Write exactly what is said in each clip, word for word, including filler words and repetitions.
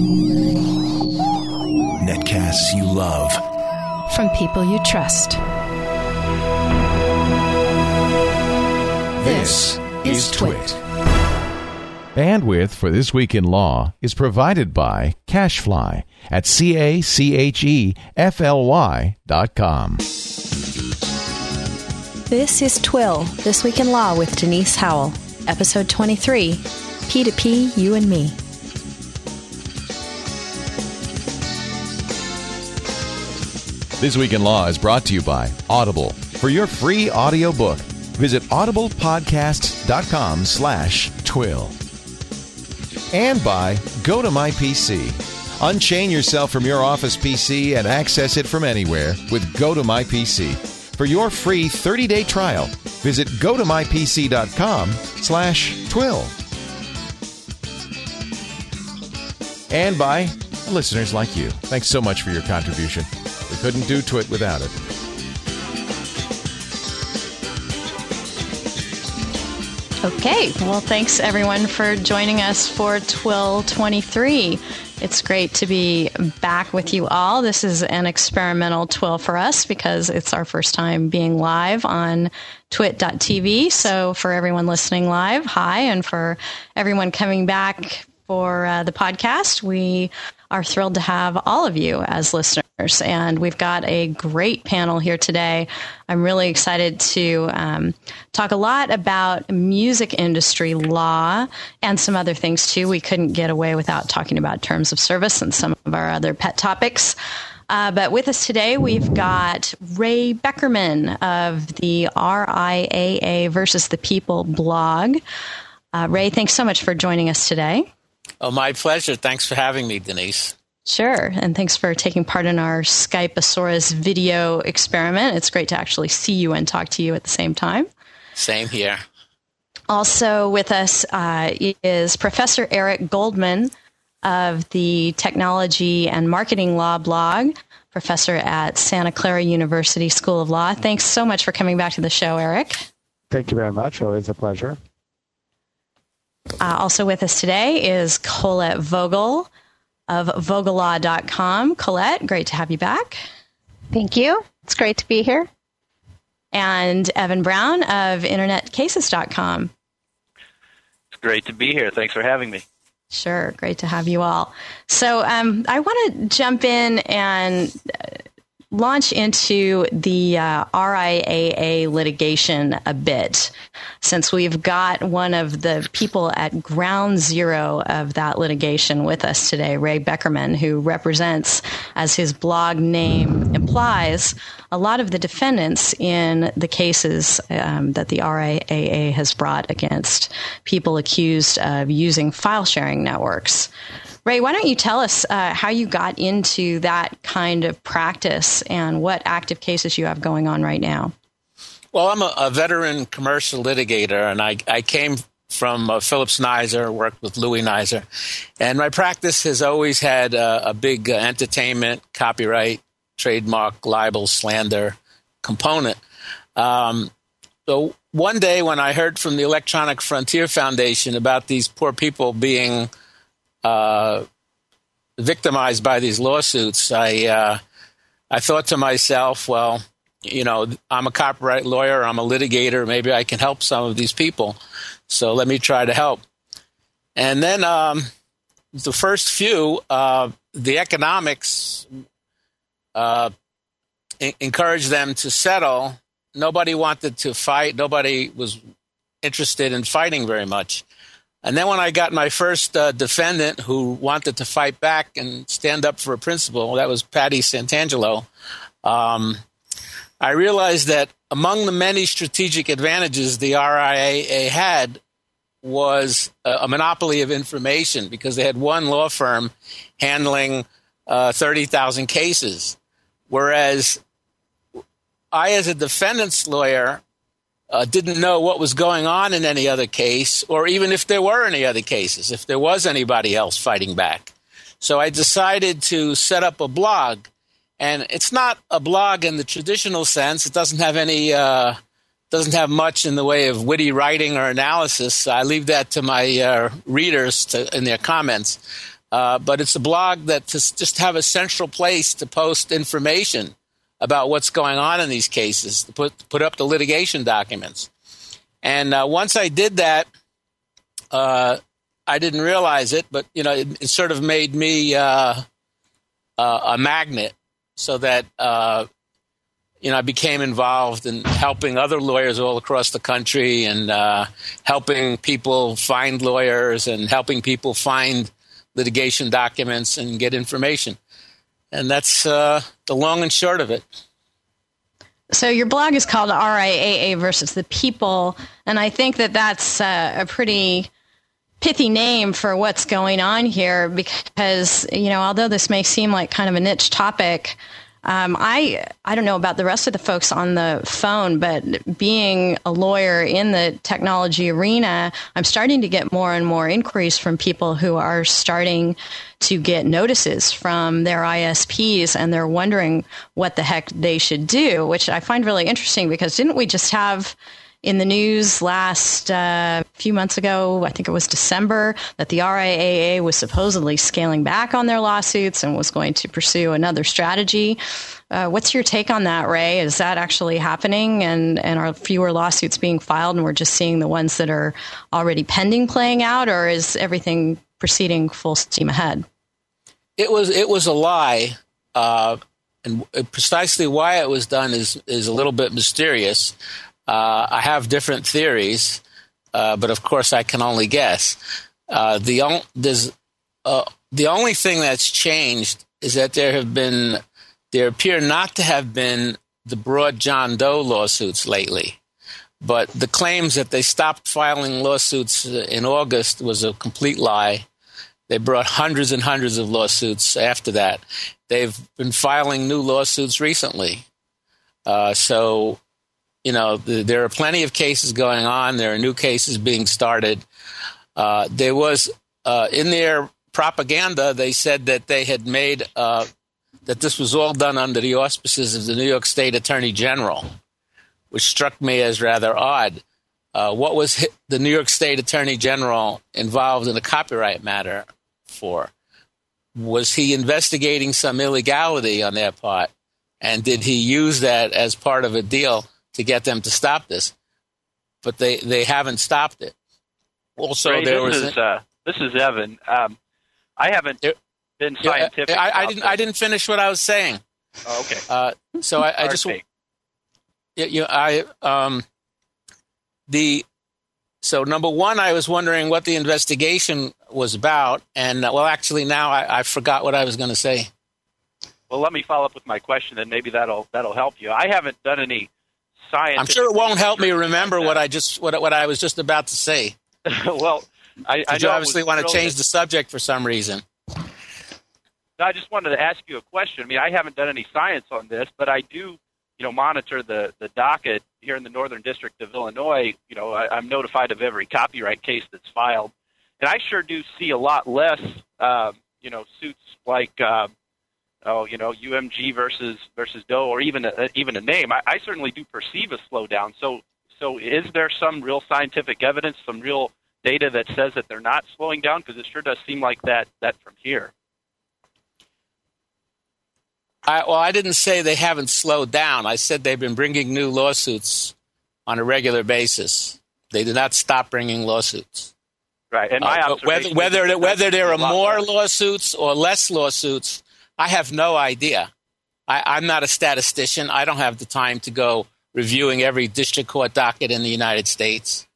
Netcasts you love. From people you trust. This is Twit. Bandwidth for This Week in Law is provided by CacheFly at C A C H E F L Y dot com. This is Twill, This Week in Law with Denise Howell, Episode twenty-three, P to P, You and Me. This Week in Law is brought to you by Audible. For your free audiobook, visit audiblepodcasts.com slash twill. And by Go to My P C. Unchain yourself from your office P C and access it from anywhere with Go to My P C. For your free thirty-day trial, visit go to my p c dot com slash twill. And by listeners like you. Thanks so much for your contribution. We couldn't do Twit without it. Okay, well, thanks everyone for joining us for Twill twenty-three. It's great to be back with you all. This is an experimental Twill for us because it's our first time being live on twit dot t v. So for everyone listening live, hi, and for everyone coming back for uh, the podcast, we are thrilled to have all of you as listeners. And we've got a great panel here today. I'm really excited to um, talk a lot about music industry law and some other things, too. We couldn't get away without talking about terms of service and some of our other pet topics. Uh, but with us today, we've got Ray Beckerman of the R I A A versus the People blog. Uh, Ray, thanks so much for joining us today. Oh, my pleasure. Thanks for having me, Denise. Sure. And thanks for taking part in our Skypeosaurus video experiment. It's great to actually see you and talk to you at the same time. Same here. Also with us uh, is Professor Eric Goldman of the Technology and Marketing Law blog, professor at Santa Clara University School of Law. Thanks so much for coming back to the show, Eric. Thank you very much. Always a pleasure. Uh, also with us today is Colette Vogel of vogel law dot com. Colette, great to have you back. Thank you. It's great to be here. And Evan Brown of internet cases dot com. It's great to be here. Thanks for having me. Sure. Great to have you all. So um, I want to jump in and uh, launch into the uh, R I A A litigation a bit, since we've got one of the people at ground zero of that litigation with us today, Ray Beckerman, who represents, as his blog name implies, a lot of the defendants in the cases um, that the R I A A has brought against people accused of using file sharing networks. Ray, why don't you tell us uh, how you got into that kind of practice and what active cases you have going on right now? Well, I'm a, a veteran commercial litigator, and I, I came from uh, Phillips Nizer, worked with Louis Nizer, and my practice has always had uh, a big uh, entertainment, copyright, trademark, libel, slander component. Um, so one day when I heard from the Electronic Frontier Foundation about these poor people being Uh, victimized by these lawsuits, I uh, I thought to myself, well, you know, I'm a copyright lawyer, I'm a litigator, maybe I can help some of these people, so let me try to help. And then um, the first few, uh, the economics uh, I- encouraged them to settle. Nobody wanted to fight. Nobody was interested in fighting very much. And then when I got my first uh, defendant who wanted to fight back and stand up for a principle, that was Patty Santangelo, um, I realized that among the many strategic advantages the R I A A had was a, a monopoly of information, because they had one law firm handling uh, thirty thousand cases, whereas I, as a defendant's lawyer, Uh, didn't know what was going on in any other case, or even if there were any other cases, if there was anybody else fighting back. So I decided to set up a blog. And it's not a blog in the traditional sense. It doesn't have any, uh, doesn't have much in the way of witty writing or analysis. I leave that to my uh, readers to, in their comments. Uh, but it's a blog that to just have a central place to post information about what's going on in these cases, to put put up the litigation documents. And uh, once I did that, uh, I didn't realize it, but you know, it, it sort of made me uh, uh, a magnet, so that uh, you know I became involved in helping other lawyers all across the country, and uh, helping people find lawyers, and helping people find litigation documents and get information. And that's uh, the long and short of it. So your blog is called R I A A versus the People, and I think that that's uh, a pretty pithy name for what's going on here, because, you know, although this may seem like kind of a niche topic, Um, I I don't know about the rest of the folks on the phone, but being a lawyer in the technology arena, I'm starting to get more and more inquiries from people who are starting to get notices from their I S Ps, and they're wondering what the heck they should do, which I find really interesting, because didn't we just have in the news last uh, few months ago, I think it was December, that the R I A A was supposedly scaling back on their lawsuits and was going to pursue another strategy. Uh, what's your take on that, Ray? Is that actually happening, and, and are fewer lawsuits being filed, and we're just seeing the ones that are already pending playing out, or is everything proceeding full steam ahead? It was it was a lie, uh, and precisely why it was done is is a little bit mysterious. Uh, I have different theories, uh, but of course I can only guess. Uh, the, on, there's, uh, the only thing that's changed is that there have been, there appear not to have been the broad John Doe lawsuits lately. But the claims that they stopped filing lawsuits in August was a complete lie. They brought hundreds and hundreds of lawsuits after that. They've been filing new lawsuits recently. Uh, so... You know, the, there are plenty of cases going on. There are new cases being started. Uh, there was, uh, in their propaganda, they said that they had made, uh, that this was all done under the auspices of the New York State Attorney General, which struck me as rather odd. Uh, what was the New York State Attorney General involved in a copyright matter for? Was he investigating some illegality on their part? And did he use that as part of a deal to get them to stop this? But they, they haven't stopped it. Also, Ray, there this was is uh, this is Evan. Um, I haven't there, been scientific. I, I didn't. this. I didn't finish what I was saying. Oh, okay. Uh, so I, I just. Yeah, you know, I um. The so number one, I was wondering what the investigation was about, and uh, well, actually, now I, I forgot what I was going to say. Well, let me follow up with my question, and maybe that'll that'll help you. I haven't done any science. I'm sure it won't help me remember what I just what what I was just about to say. Well, I, I you obviously want to change the subject for some reason. No, I just wanted to ask you a question. I mean, I haven't done any science on this, but I do, you know, monitor the the docket here in the Northern District of Illinois. You know, I, I'm notified of every copyright case that's filed, and I sure do see a lot less, um, you know, suits like. Uh, Oh, you know, U M G versus versus Doe, or even a, even a name. I, I certainly do perceive a slowdown. So, so is there some real scientific evidence, some real data that says that they're not slowing down? Because it sure does seem like that that from here. I, well, I didn't say they haven't slowed down. I said they've been bringing new lawsuits on a regular basis. They did not stop bringing lawsuits. Right, and my uh, whether whether whether there are more lawsuits or less lawsuits, I have no idea. I, I'm not a statistician. I don't have the time to go reviewing every district court docket in the United States.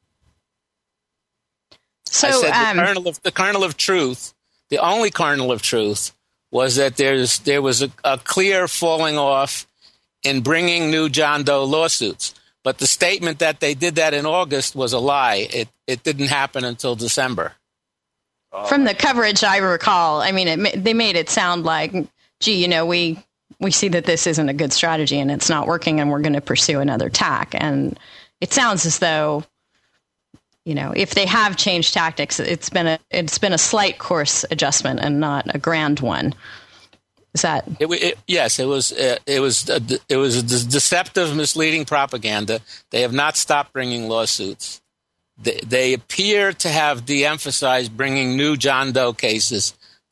So, I said um, the, kernel of, the kernel of truth, the only kernel of truth, was that there's there was a, a clear falling off in bringing new John Doe lawsuits. But the statement that they did that in August was a lie. It it didn't happen until December. From the coverage I recall, I mean, it, they made it sound like, gee, you know, we we see that this isn't a good strategy and it's not working, and we're going to pursue another tack. And it sounds as though, you know, if they have changed tactics, it's been a it's been a slight course adjustment and not a grand one. Is that it? it yes, it was. Uh, it was. Uh, it was a deceptive, misleading propaganda. They have not stopped bringing lawsuits. They, they appear to have de-emphasized bringing new John Doe cases,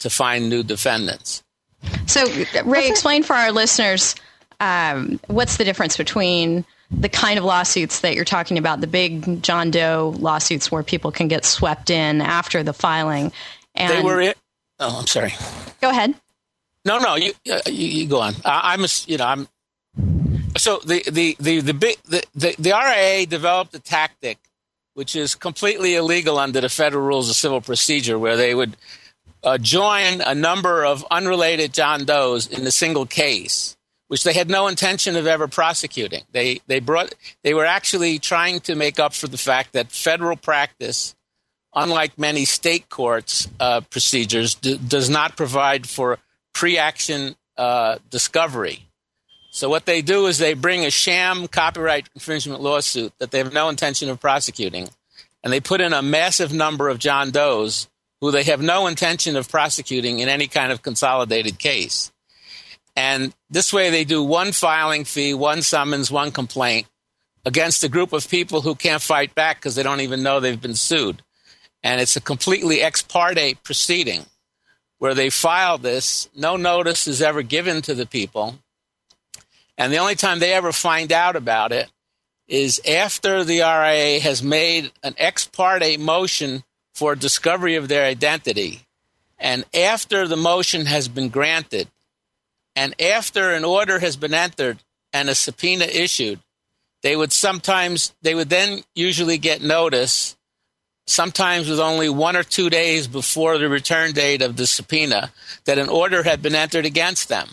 to find new defendants. So, Ray, explain for our listeners um, what's the difference between the kind of lawsuits that you're talking about, the big John Doe lawsuits where people can get swept in after the filing. And they were in, oh, I'm sorry. Go ahead. No, no, you uh, you, you go on. I, I'm, a, you know, I'm. So the the the the big the, the the R I A developed a tactic, which is completely illegal under the Federal Rules of Civil Procedure, where they would uh, join a number of unrelated John Does in a single case, which they had no intention of ever prosecuting. They they brought they were actually trying to make up for the fact that federal practice, unlike many state courts uh, procedures, d- does not provide for pre-action uh, discovery. So what they do is they bring a sham copyright infringement lawsuit that they have no intention of prosecuting, and they put in a massive number of John Does who they have no intention of prosecuting in any kind of consolidated case. And this way they do one filing fee, one summons, one complaint against a group of people who can't fight back because they don't even know they've been sued. And it's a completely ex parte proceeding where they file this. No notice is ever given to the people. And the only time they ever find out about it is after the R I A has made an ex parte motion for discovery of their identity. And after the motion has been granted, and after an order has been entered and a subpoena issued, they would sometimes, they would then usually get notice, sometimes with only one or two days before the return date of the subpoena, that an order had been entered against them.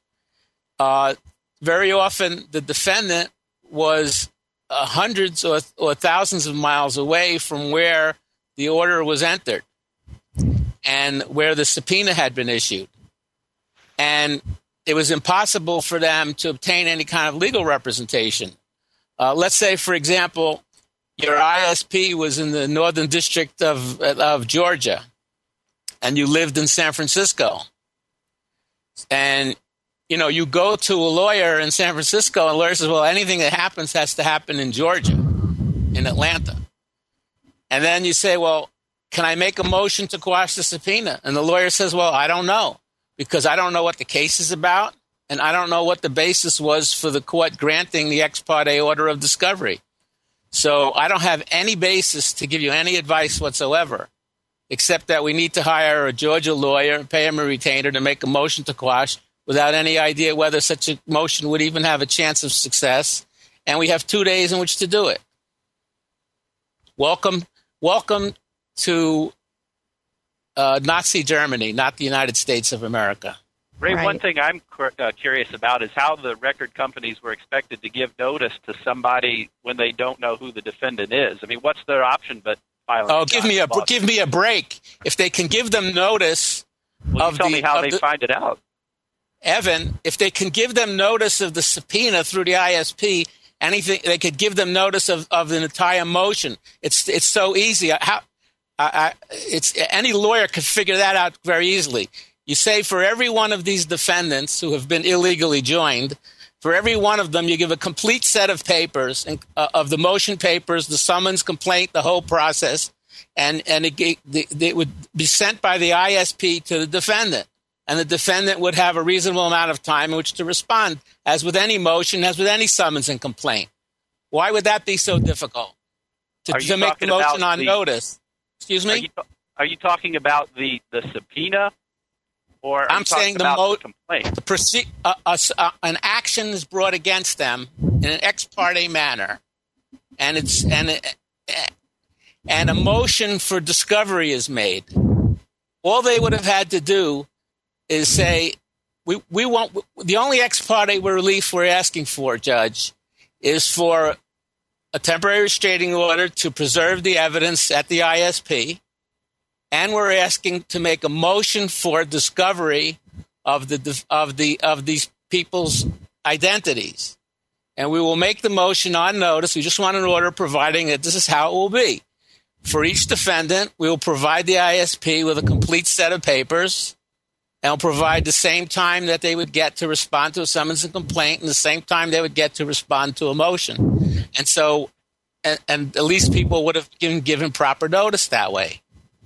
Uh, very often, the defendant was uh, hundreds or, or thousands of miles away from where the order was entered and where the subpoena had been issued. And it was impossible for them to obtain any kind of legal representation. Uh, let's say, for example, your I S P was in the Northern District of, of Georgia, and you lived in San Francisco. And, you know, you go to a lawyer in San Francisco, and the lawyer says, well, anything that happens has to happen in Georgia, in Atlanta. And then you say, well, can I make a motion to quash the subpoena? And the lawyer says, well, I don't know, because I don't know what the case is about, and I don't know what the basis was for the court granting the ex parte order of discovery. So I don't have any basis to give you any advice whatsoever, except that we need to hire a Georgia lawyer and pay him a retainer to make a motion to quash without any idea whether such a motion would even have a chance of success. And we have two days in which to do it. Welcome, welcome to uh, Nazi Germany, not the United States of America. Ray, Right. one thing I'm uh, curious about is how the record companies were expected to give notice to somebody when they don't know who the defendant is. I mean, what's their option but filing? Oh, give me a lawsuit? give me a break. If they can give them notice Well, of you tell the, me how of they the- find it out. Evan, if they can give them notice of the subpoena through the I S P, anything they could give them notice of, of the entire motion. It's it's so easy. How I, I, it's any lawyer could figure that out very easily. You say for every one of these defendants who have been illegally joined, for every one of them, you give a complete set of papers and, uh, of the motion papers, the summons, complaint, the whole process, and and it, it, it would be sent by the I S P to the defendant. And the defendant would have a reasonable amount of time in which to respond, as with any motion, as with any summons and complaint. Why would that be so difficult? To, Are you to make the talking about motion on the- notice. Excuse Are me? you, are you talking about the, the subpoena, or are I'm you talking saying the about mo- the complaint? The proce- uh, uh, uh, an action is brought against them in an ex parte manner, and it's and it, and a motion for discovery is made. All they would have had to do is say, "We we want the only ex parte relief we're asking for, Judge, is for a temporary restraining order to preserve the evidence at the I S P." And we're asking to make a motion for discovery of the of the of these people's identities, and we will make the motion on notice. We just want an order providing that this is how it will be. For each defendant, we will provide the I S P with a complete set of papers, and will provide the same time that they would get to respond to a summons and complaint, and the same time they would get to respond to a motion. And so, and, and at least people would have been given proper notice that way.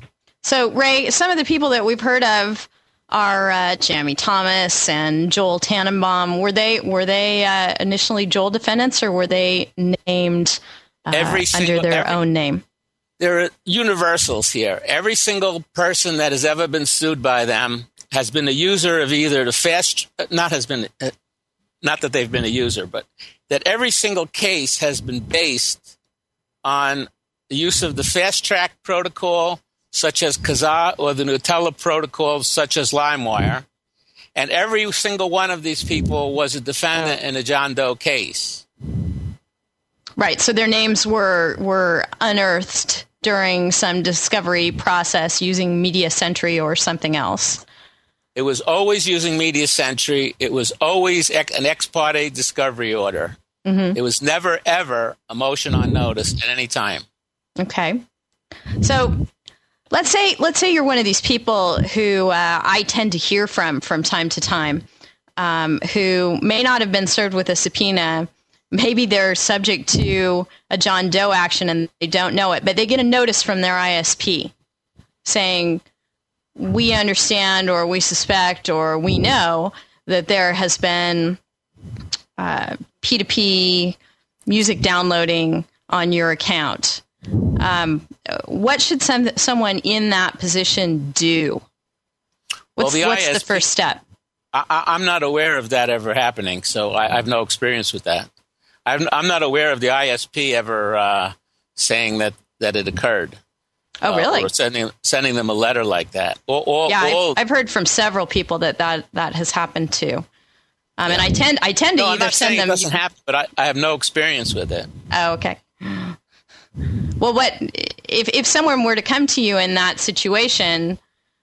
So, Ray, some of the people that we've heard of are uh, Jamie Thomas and Joel Tannenbaum. Were they were they uh, initially Joel defendants, or were they named uh, every single, under their every, own name? There are universals here. Every single person that has ever been sued by them has been a user of either the fast, not has been, not that they've been a user, but that every single case has been based on the use of the fast track protocol, such as Kazaa, or the Nutella protocol, such as LimeWire. And every single one of these people was a defendant in a John Doe case. Right. So their names were were unearthed during some discovery process using Media Sentry or something else. It was always using Media Sentry. It was always an ex parte discovery order. Mm-hmm. It was never, ever a motion on notice at any time. Okay. So let's say let's say you're one of these people who uh, I tend to hear from from time to time, um, who may not have been served with a subpoena. Maybe they're subject to a John Doe action and they don't know it, but they get a notice from their I S P saying, we understand or we suspect or we know that there has been uh, P two P music downloading on your account. Um, what should some, someone in that position do? What's, well, the what's I S P, the first step? I, I'm not aware of that ever happening, so I, I have no experience with that. I'm, I'm not aware of the I S P ever uh, saying that, that it occurred. Oh, really? Uh, or sending sending them a letter like that. Or, or, yeah, or, I've, I've heard from several people that that, that has happened too. Um, and I tend I tend to no, either I'm not send saying them. It doesn't happen, but I, I have no experience with it. Oh, okay. Well, what if if someone were to come to you in that situation?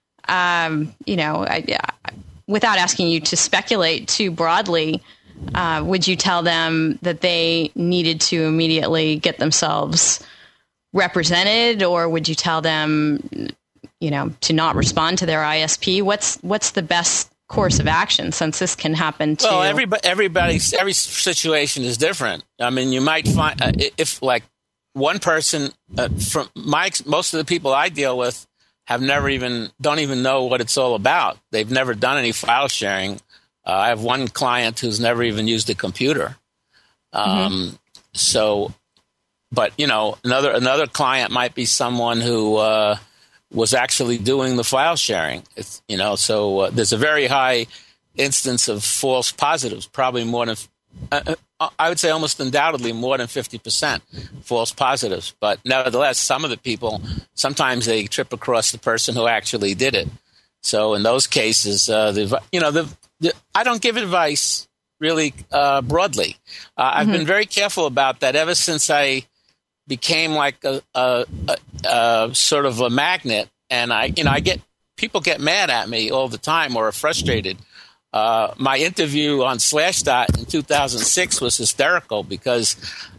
Um, you know, I, without asking you to speculate too broadly, uh, would you tell them that they needed to immediately get themselves represented, or would you tell them, you know, to not respond to their I S P? What's what's the best course of action, since this can happen to? Well, everybody, everybody's every situation is different. I mean, you might find uh, if like one person uh, from my most of the people I deal with have never even don't even know what it's all about. They've never done any file sharing. Uh, I have one client who's never even used a computer. Um, mm-hmm. So. But, you know, another another client might be someone who uh, was actually doing the file sharing. It's, you know, so uh, there's a very high instance of false positives, probably more than, uh, I would say almost undoubtedly more than fifty percent false positives. But nevertheless, some of the people, sometimes they trip across the person who actually did it. So in those cases, uh, the, you know, the, the I don't give advice really uh, broadly. Uh, I've mm-hmm. been very careful about that ever since I became like a, a, a, a sort of a magnet, and I, you know, I get people get mad at me all the time or are frustrated. Uh, my interview on Slashdot in two thousand six was hysterical because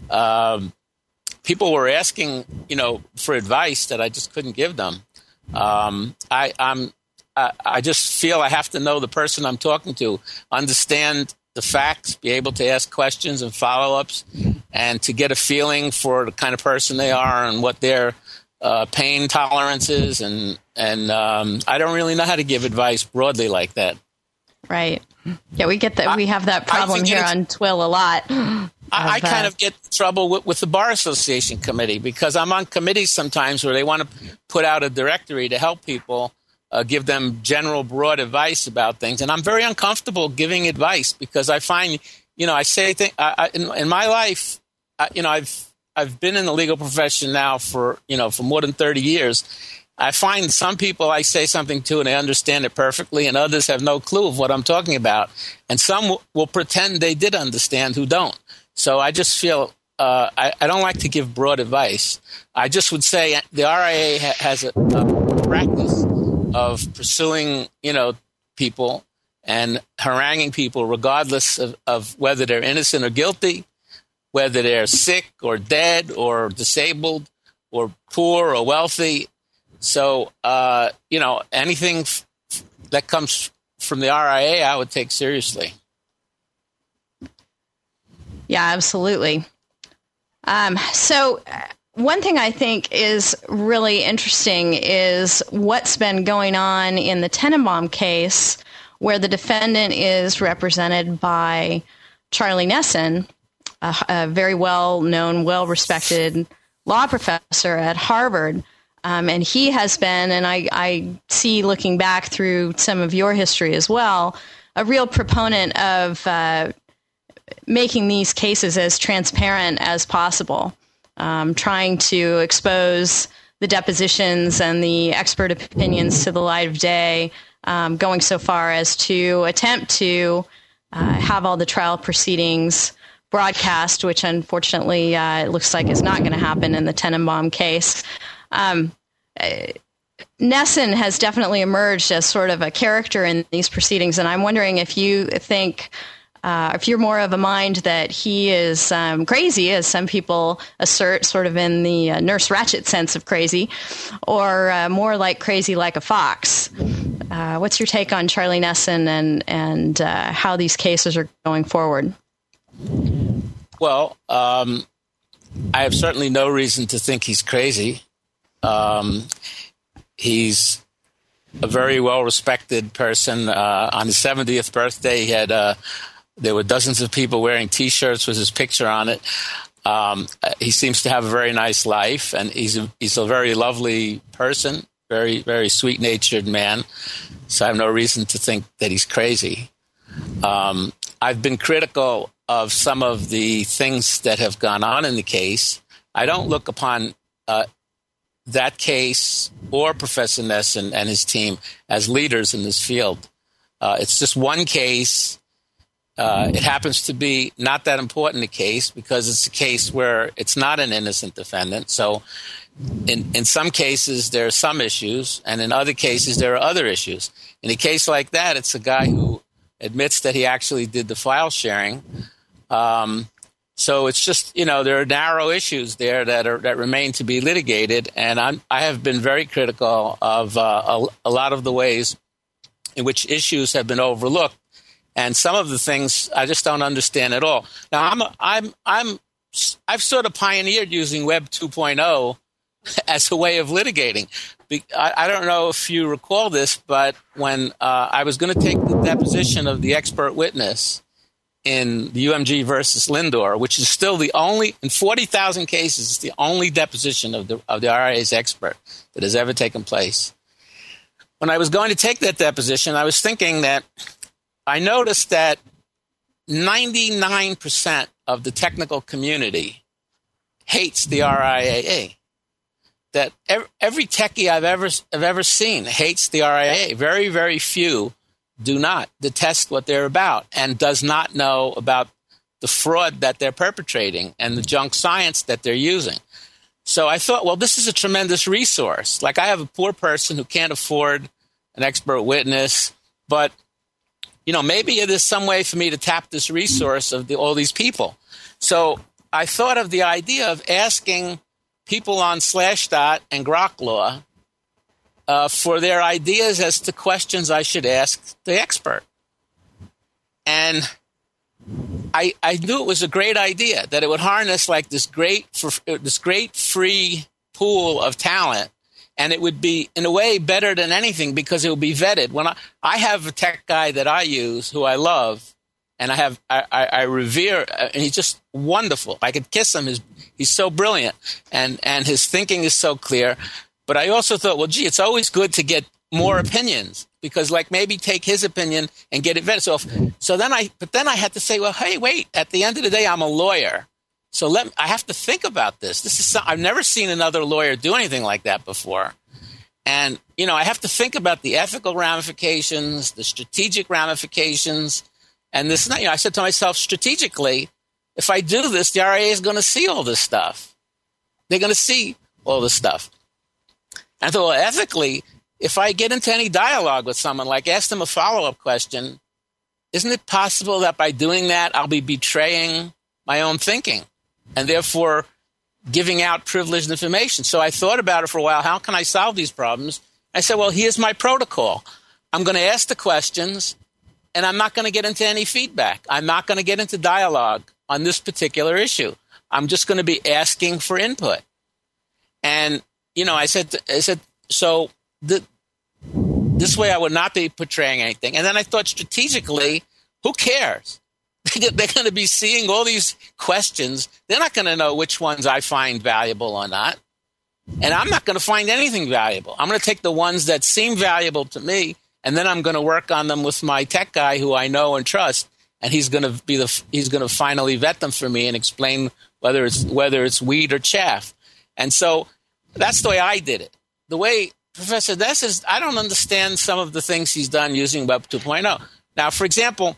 um, people were asking, you know, for advice that I just couldn't give them. Um, I, I'm, I, I just feel I have to know the person I'm talking to, understand the facts, be able to ask questions and follow-ups, and to get a feeling for the kind of person they are and what their uh, pain tolerance is. And, and um, I don't really know how to give advice broadly like that. Right. Yeah, we get that. We have that problem here on Twill a lot. I, I kind of get trouble with, with the Bar Association committee because I'm on committees sometimes where they want to put out a directory to help people, Uh, give them general, broad advice about things. And I'm very uncomfortable giving advice because I find, you know, I say things I, I, in, in my life, I, you know, I've I've been in the legal profession now for, you know, for more than thirty years. I find some people I say something to and they understand it perfectly, and others have no clue of what I'm talking about. And some w- will pretend they did understand who don't. So I just feel uh, I, I don't like to give broad advice. I just would say the R I A ha- has a, a practice of pursuing, you know, people and haranguing people regardless of, of whether they're innocent or guilty, whether they're sick or dead or disabled or poor or wealthy. So, uh, you know, anything f- that comes from the R I A, I would take seriously. Yeah, absolutely. Um, so one thing I think is really interesting is what's been going on in the Tenenbaum case, where the defendant is represented by Charlie Nesson, a, a very well-known, well-respected law professor at Harvard. Um, and he has been, and I, I see looking back through some of your history as well, a real proponent of uh, making these cases as transparent as possible, um, trying to expose the depositions and the expert opinions to the light of day, um, going so far as to attempt to uh, have all the trial proceedings broadcast, which unfortunately uh, it looks like is not going to happen in the Tenenbaum case. Um, Nesson has definitely emerged as sort of a character in these proceedings, and I'm wondering if you think, uh, if you're more of a mind that he is um, crazy, as some people assert, sort of in the uh, Nurse Ratched sense of crazy, or uh, more like crazy like a fox. Uh, what's your take on Charlie Nesson and, and uh, how these cases are going forward? Well, um, I have certainly no reason to think he's crazy. Um, he's a very well-respected person. Uh, on his seventieth birthday, he had uh, there were dozens of people wearing T-shirts with his picture on it. Um, he seems to have a very nice life, and he's a, he's a very lovely person, very very sweet-natured man. So I have no reason to think that he's crazy. Um, I've been critical of some of the things that have gone on in the case. I don't look upon uh, that case or Professor Nesson and his team as leaders in this field. Uh, it's just one case. Uh, it happens to be not that important a case because it's a case where it's not an innocent defendant. So in, in some cases, there are some issues, and in other cases, there are other issues. In a case like that, it's a guy who admits that he actually did the file sharing. Um, So it's just, you know, there are narrow issues there that are that remain to be litigated, and I'm, I have been very critical of uh, a, a lot of the ways in which issues have been overlooked, and some of the things I just don't understand at all. Now, I'm I'm I'm I've sort of pioneered using Web two point oh as a way of litigating. I, I don't know if you recall this, but when uh, I was going to take the deposition of the expert witness in the U M G versus Lindor, which is still the only, in forty thousand cases, it's the only deposition of the of the R I A's expert that has ever taken place. When I was going to take that deposition, I was thinking that I noticed that ninety-nine percent of the technical community hates the R I A A. That every, every techie I've ever I've ever seen hates the R I A A. Very, very few do not detest what they're about and does not know about the fraud that they're perpetrating and the junk science that they're using. So I thought, well, this is a tremendous resource. Like, I have a poor person who can't afford an expert witness, but, you know, maybe there's some way for me to tap this resource of the, all these people. So I thought of the idea of asking people on Slashdot and Grok Law Uh, for their ideas as to questions I should ask the expert. And I I knew it was a great idea, that it would harness like this great for, this great free pool of talent, and it would be, in a way, better than anything because it would be vetted. When I, I have a tech guy that I use who I love, and I have I, I, I revere, and he's just wonderful. I could kiss him. His, he's so brilliant, and, and his thinking is so clear. But I also thought, well, gee, it's always good to get more opinions because, like, maybe take his opinion and get it vetted. So, if, so then I, but then I had to say, well, hey, wait. At the end of the day, I'm a lawyer, so let I have to think about this. This is I've never seen another lawyer do anything like that before, and you know, I have to think about the ethical ramifications, the strategic ramifications, and this. You know, I said to myself, strategically, if I do this, the R I A is going to see all this stuff. They're going to see all this stuff. And I thought, well, ethically, if I get into any dialogue with someone, like ask them a follow-up question, isn't it possible that by doing that, I'll be betraying my own thinking and therefore giving out privileged information? So I thought about it for a while. How can I solve these problems? I said, well, here's my protocol. I'm going to ask the questions, and I'm not going to get into any feedback. I'm not going to get into dialogue on this particular issue. I'm just going to be asking for input. And, you know, I said, I said, so the, this way I would not be portraying anything. And then I thought strategically, who cares? They're going to be seeing all these questions. They're not going to know which ones I find valuable or not. And I'm not going to find anything valuable. I'm going to take the ones that seem valuable to me, and then I'm going to work on them with my tech guy who I know and trust, and he's going to be the he's going to finally vet them for me and explain whether it's whether it's weed or chaff. And so that's the way I did it. The way Professor Dess is, I don't understand some of the things he's done using Web two point oh. Now, for example,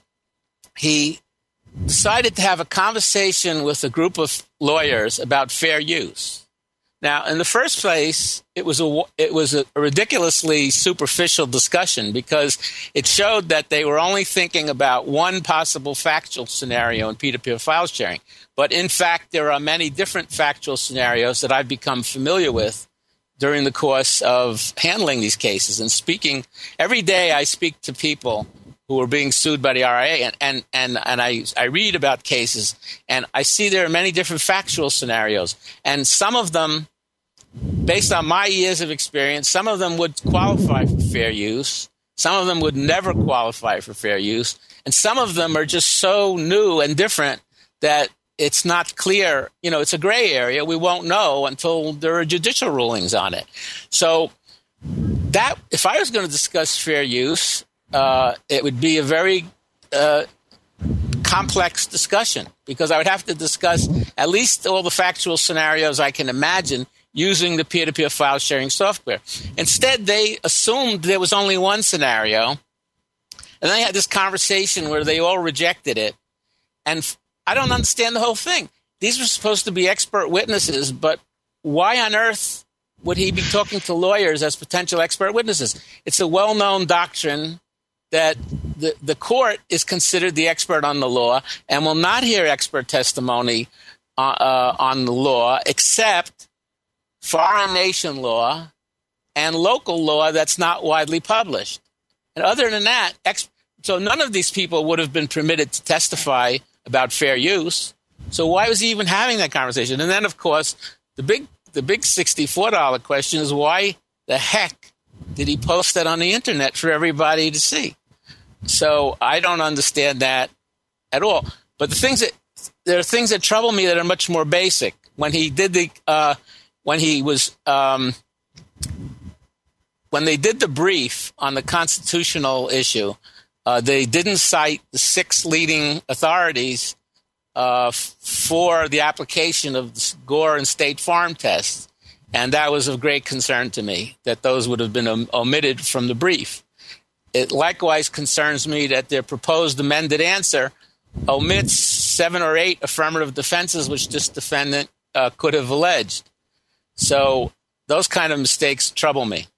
he decided to have a conversation with a group of lawyers about fair use. Now, in the first place, it was a it was a ridiculously superficial discussion because it showed that they were only thinking about one possible factual scenario in peer-to-peer file sharing. But in fact, there are many different factual scenarios that I've become familiar with during the course of handling these cases and speaking. Every day I speak to people who are being sued by the R I A, and, and, and, and I, I read about cases, and I see there are many different factual scenarios. And some of them, based on my years of experience, some of them would qualify for fair use. Some of them would never qualify for fair use. And some of them are just so new and different that it's not clear. You know, it's a gray area. We won't know until there are judicial rulings on it. So that, if I was going to discuss fair use, Uh, it would be a very uh, complex discussion because I would have to discuss at least all the factual scenarios I can imagine using the peer-to-peer file sharing software. Instead, they assumed there was only one scenario, and they had this conversation where they all rejected it. And I don't understand the whole thing. These were supposed to be expert witnesses, but why on earth would he be talking to lawyers as potential expert witnesses? It's a well-known doctrine that the, the court is considered the expert on the law and will not hear expert testimony uh, uh, on the law except foreign nation law and local law that's not widely published. And other than that, ex- so none of these people would have been permitted to testify about fair use. So why was he even having that conversation? And then, of course, the big the big sixty-four dollars question is why the heck did he post that on the internet for everybody to see? So I don't understand that at all. But the things that there are things that trouble me that are much more basic. When he did the uh, when he was um, when they did the brief on the constitutional issue, uh, they didn't cite the six leading authorities uh, f- for the application of the Gore and State Farm tests. And that was of great concern to me, that those would have been om- omitted from the brief. It likewise concerns me that their proposed amended answer omits seven or eight affirmative defenses which this defendant uh, could have alleged. So those kind of mistakes trouble me.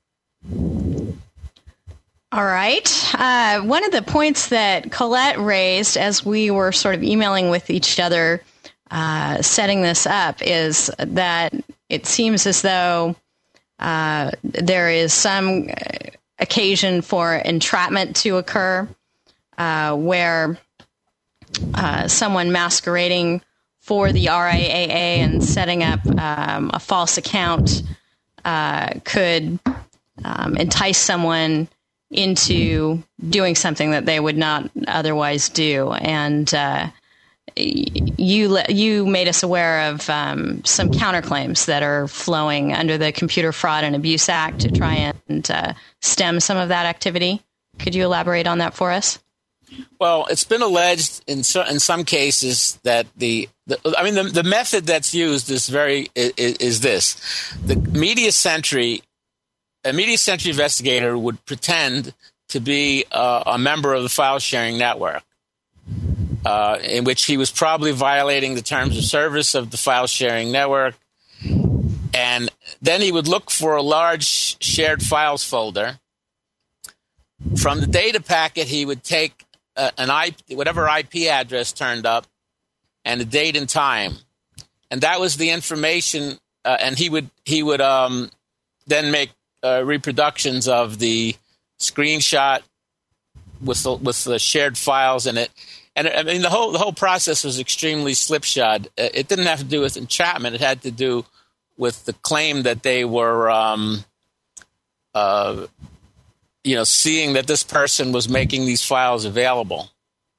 All right. Uh, one of the points that Colette raised as we were sort of emailing with each other, uh, setting this up, is that it seems as though uh, there is some occasion for entrapment to occur, uh, where uh, someone masquerading for the R I A A and setting up um, a false account uh, could um, entice someone into doing something that they would not otherwise do. And uh, you you made us aware of um, some counterclaims that are flowing under the Computer Fraud and Abuse Act to try and uh, stem some of that activity. Could you elaborate on that for us? Well, it's been alleged in so, in some cases that the, the I mean the, the method that's used is very is, is this: the Media Sentry, a Media Sentry investigator would pretend to be uh, a member of the file sharing network, uh, in which he was probably violating the terms of service of the file sharing network, and then he would look for a large shared files folder. From the data packet, he would take uh, an I P, whatever I P address turned up, and the date and time, and that was the information. Uh, and he would he would um, then make uh, reproductions of the screenshot with the, with the shared files in it. And I mean, the whole the whole process was extremely slipshod. It didn't have to do with entrapment; it had to do with the claim that they were, um, uh, you know, seeing that this person was making these files available.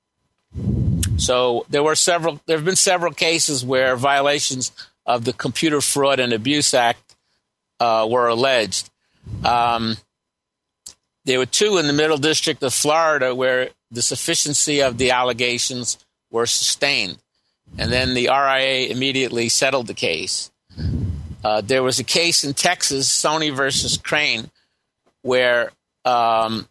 So there were several. There have been several cases where violations of the Computer Fraud and Abuse Act uh, were alleged. Um, there were two in the Middle District of Florida where the sufficiency of the allegations were sustained, and then the R I A immediately settled the case. Uh, there was a case in Texas, Sony versus Crane, where um,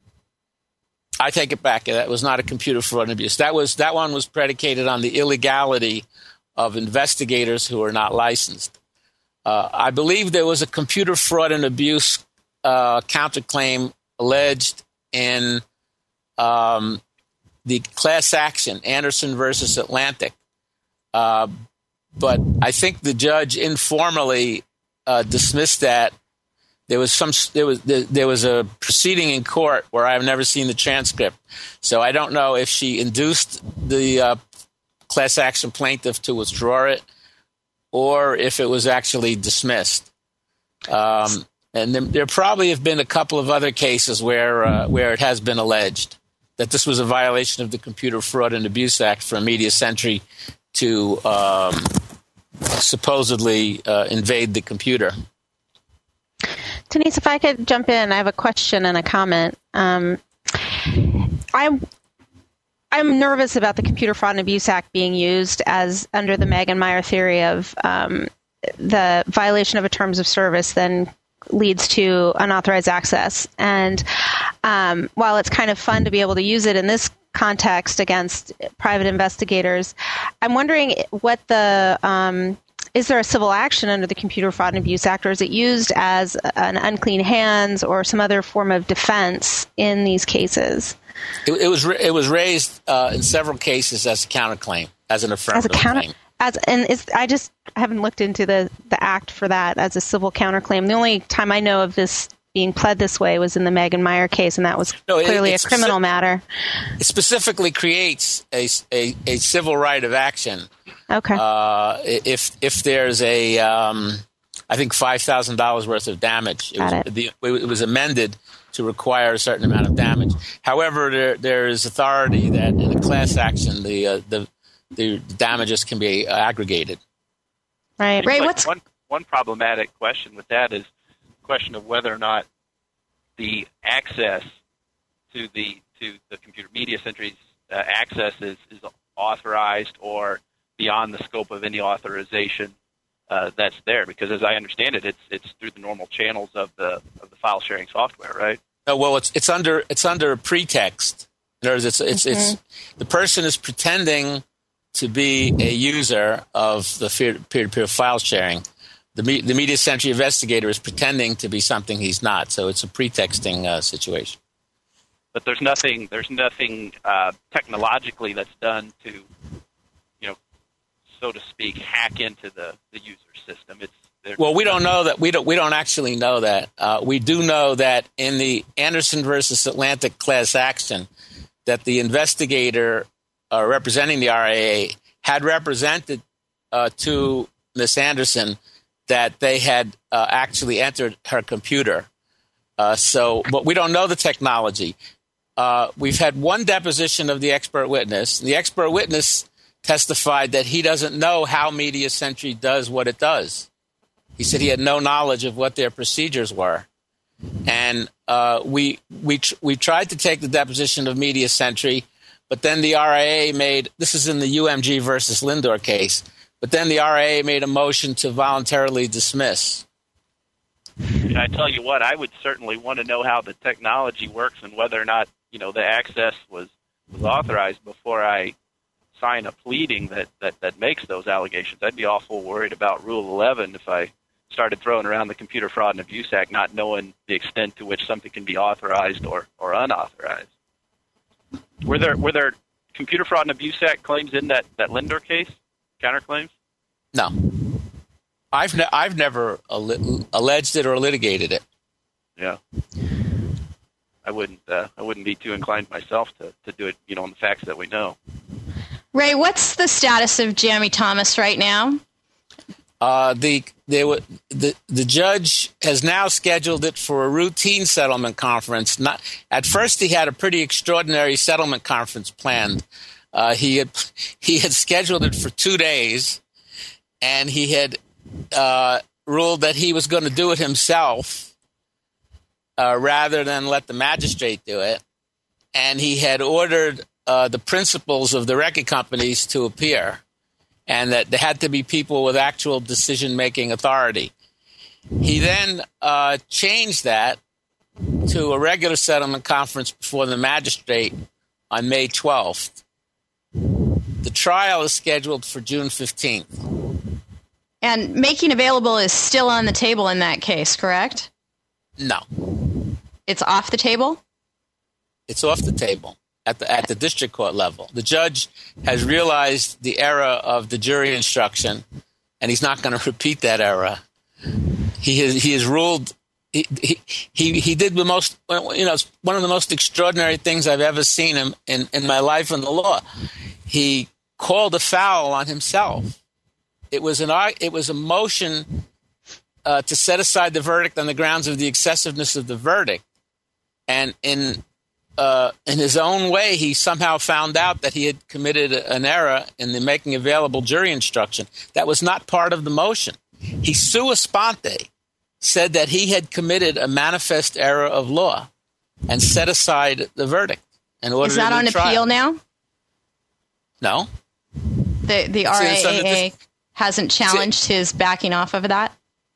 I take it back. That was not a computer fraud and abuse. That was that one was predicated on the illegality of investigators who are not licensed. Uh, I believe there was a computer fraud and abuse uh, counterclaim alleged in um, the class action, Anderson versus Atlantic. Uh, but I think the judge informally uh, dismissed that. There was some. There was there, there was a proceeding in court where I've never seen the transcript, so I don't know if she induced the uh, class action plaintiff to withdraw it, or if it was actually dismissed. Um, and there, there probably have been a couple of other cases where uh, where it has been alleged that this was a violation of the Computer Fraud and Abuse Act for Media Century to um, supposedly uh, invade the computer. Denise, if I could jump in, I have a question and a comment. Um, I'm I'm nervous about the Computer Fraud and Abuse Act being used as under the Megan Meyer theory of um, the violation of a terms of service then leads to unauthorized access. And um, while it's kind of fun to be able to use it in this context against private investigators, I'm wondering what the um, is there a civil action under the Computer Fraud and Abuse Act, or is it used as an unclean hands or some other form of defense in these cases? It, it was it was raised uh, in several cases as a counterclaim, as an affirmative as a counter, claim. As and is I just haven't looked into the, the act for that as a civil counterclaim. The only time I know of this being pled this way was in the Megan Meyer case, and that was no, it, clearly a criminal matter. It specifically creates a, a, a civil right of action. Okay. Uh, if if there's a, um, I think five thousand dollars worth of damage. It Got was, it. The, it was amended to require a certain amount of damage. However, there there is authority that in a class action, the uh, the the damages can be aggregated. Right. Ray, like what's one one problematic question with that is the question of whether or not the access to the to the computer media century's uh, access is, is authorized or beyond the scope of any authorization uh, that's there, because as I understand it, it's it's through the normal channels of the of the file sharing software, right? Uh, well, it's it's under it's under a pretext. In other words, it's it's, mm-hmm. it's the person is pretending to be a user of the peer-to-peer file sharing. The me, the Media Century investigator is pretending to be something he's not, so it's a pretexting uh, situation. But there's nothing there's nothing uh, technologically that's done to, you know, so to speak, hack into the, the user system. It's well, we don't know that. We don't. We don't actually know that. Uh, we do know that in the Anderson versus Atlantic class action, that the investigator uh, representing the R I A had represented uh, to Miss Anderson that they had uh, actually entered her computer. Uh, so, but we don't know the technology. Uh, we've had one deposition of the expert witness. The expert witness testified that he doesn't know how Media Century does what it does. He said he had no knowledge of what their procedures were. And uh, we we tr- we tried to take the deposition of Media Century, but then the R I A made, this is in the U M G versus Lindor case, but then the R I A made a motion to voluntarily dismiss. And I tell you what, I would certainly want to know how the technology works and whether or not, you know, the access was, was authorized before I sign a pleading that, that, that makes those allegations. I'd be awful worried about Rule eleven if I started throwing around the Computer Fraud and Abuse Act, not knowing the extent to which something can be authorized or, or unauthorized. Were there were there Computer Fraud and Abuse Act claims in that, that Lindor case, counterclaims? No. I've ne- I've never al- alleged it or litigated it. Yeah, I wouldn't. Uh, I wouldn't be too inclined myself to, to do it. You know, on the facts that we know. Ray, what's the status of Jeremy Thomas right now? Uh, the they were the the judge has now scheduled it for a routine settlement conference. Not at first, he had a pretty extraordinary settlement conference planned. Uh, he had he had scheduled it for two days, and he had uh, ruled that he was going to do it himself uh, rather than let the magistrate do it. And he had ordered uh, the principals of the record companies to appear, and that there had to be people with actual decision-making authority. He then uh, changed that to a regular settlement conference before the magistrate on May twelfth. The trial is scheduled for June fifteenth. And making available is still on the table in that case, correct? No. It's off the table? It's off the table at the at the district court level. The judge has realized the error of the jury instruction, and he's not going to repeat that error. He has he has ruled. He, he he he did the most, you know, one of the most extraordinary things I've ever seen him in, in my life in the law. He called a foul on himself. It was an it was a motion uh, to set aside the verdict on the grounds of the excessiveness of the verdict, and in Uh, in his own way, he somehow found out that he had committed an error in the making available jury instruction. That was not part of the motion. He sua sponte said that he had committed a manifest error of law and set aside the verdict. In order Is that to on trial. appeal now? No. The the R I A A hasn't challenged his backing off of that?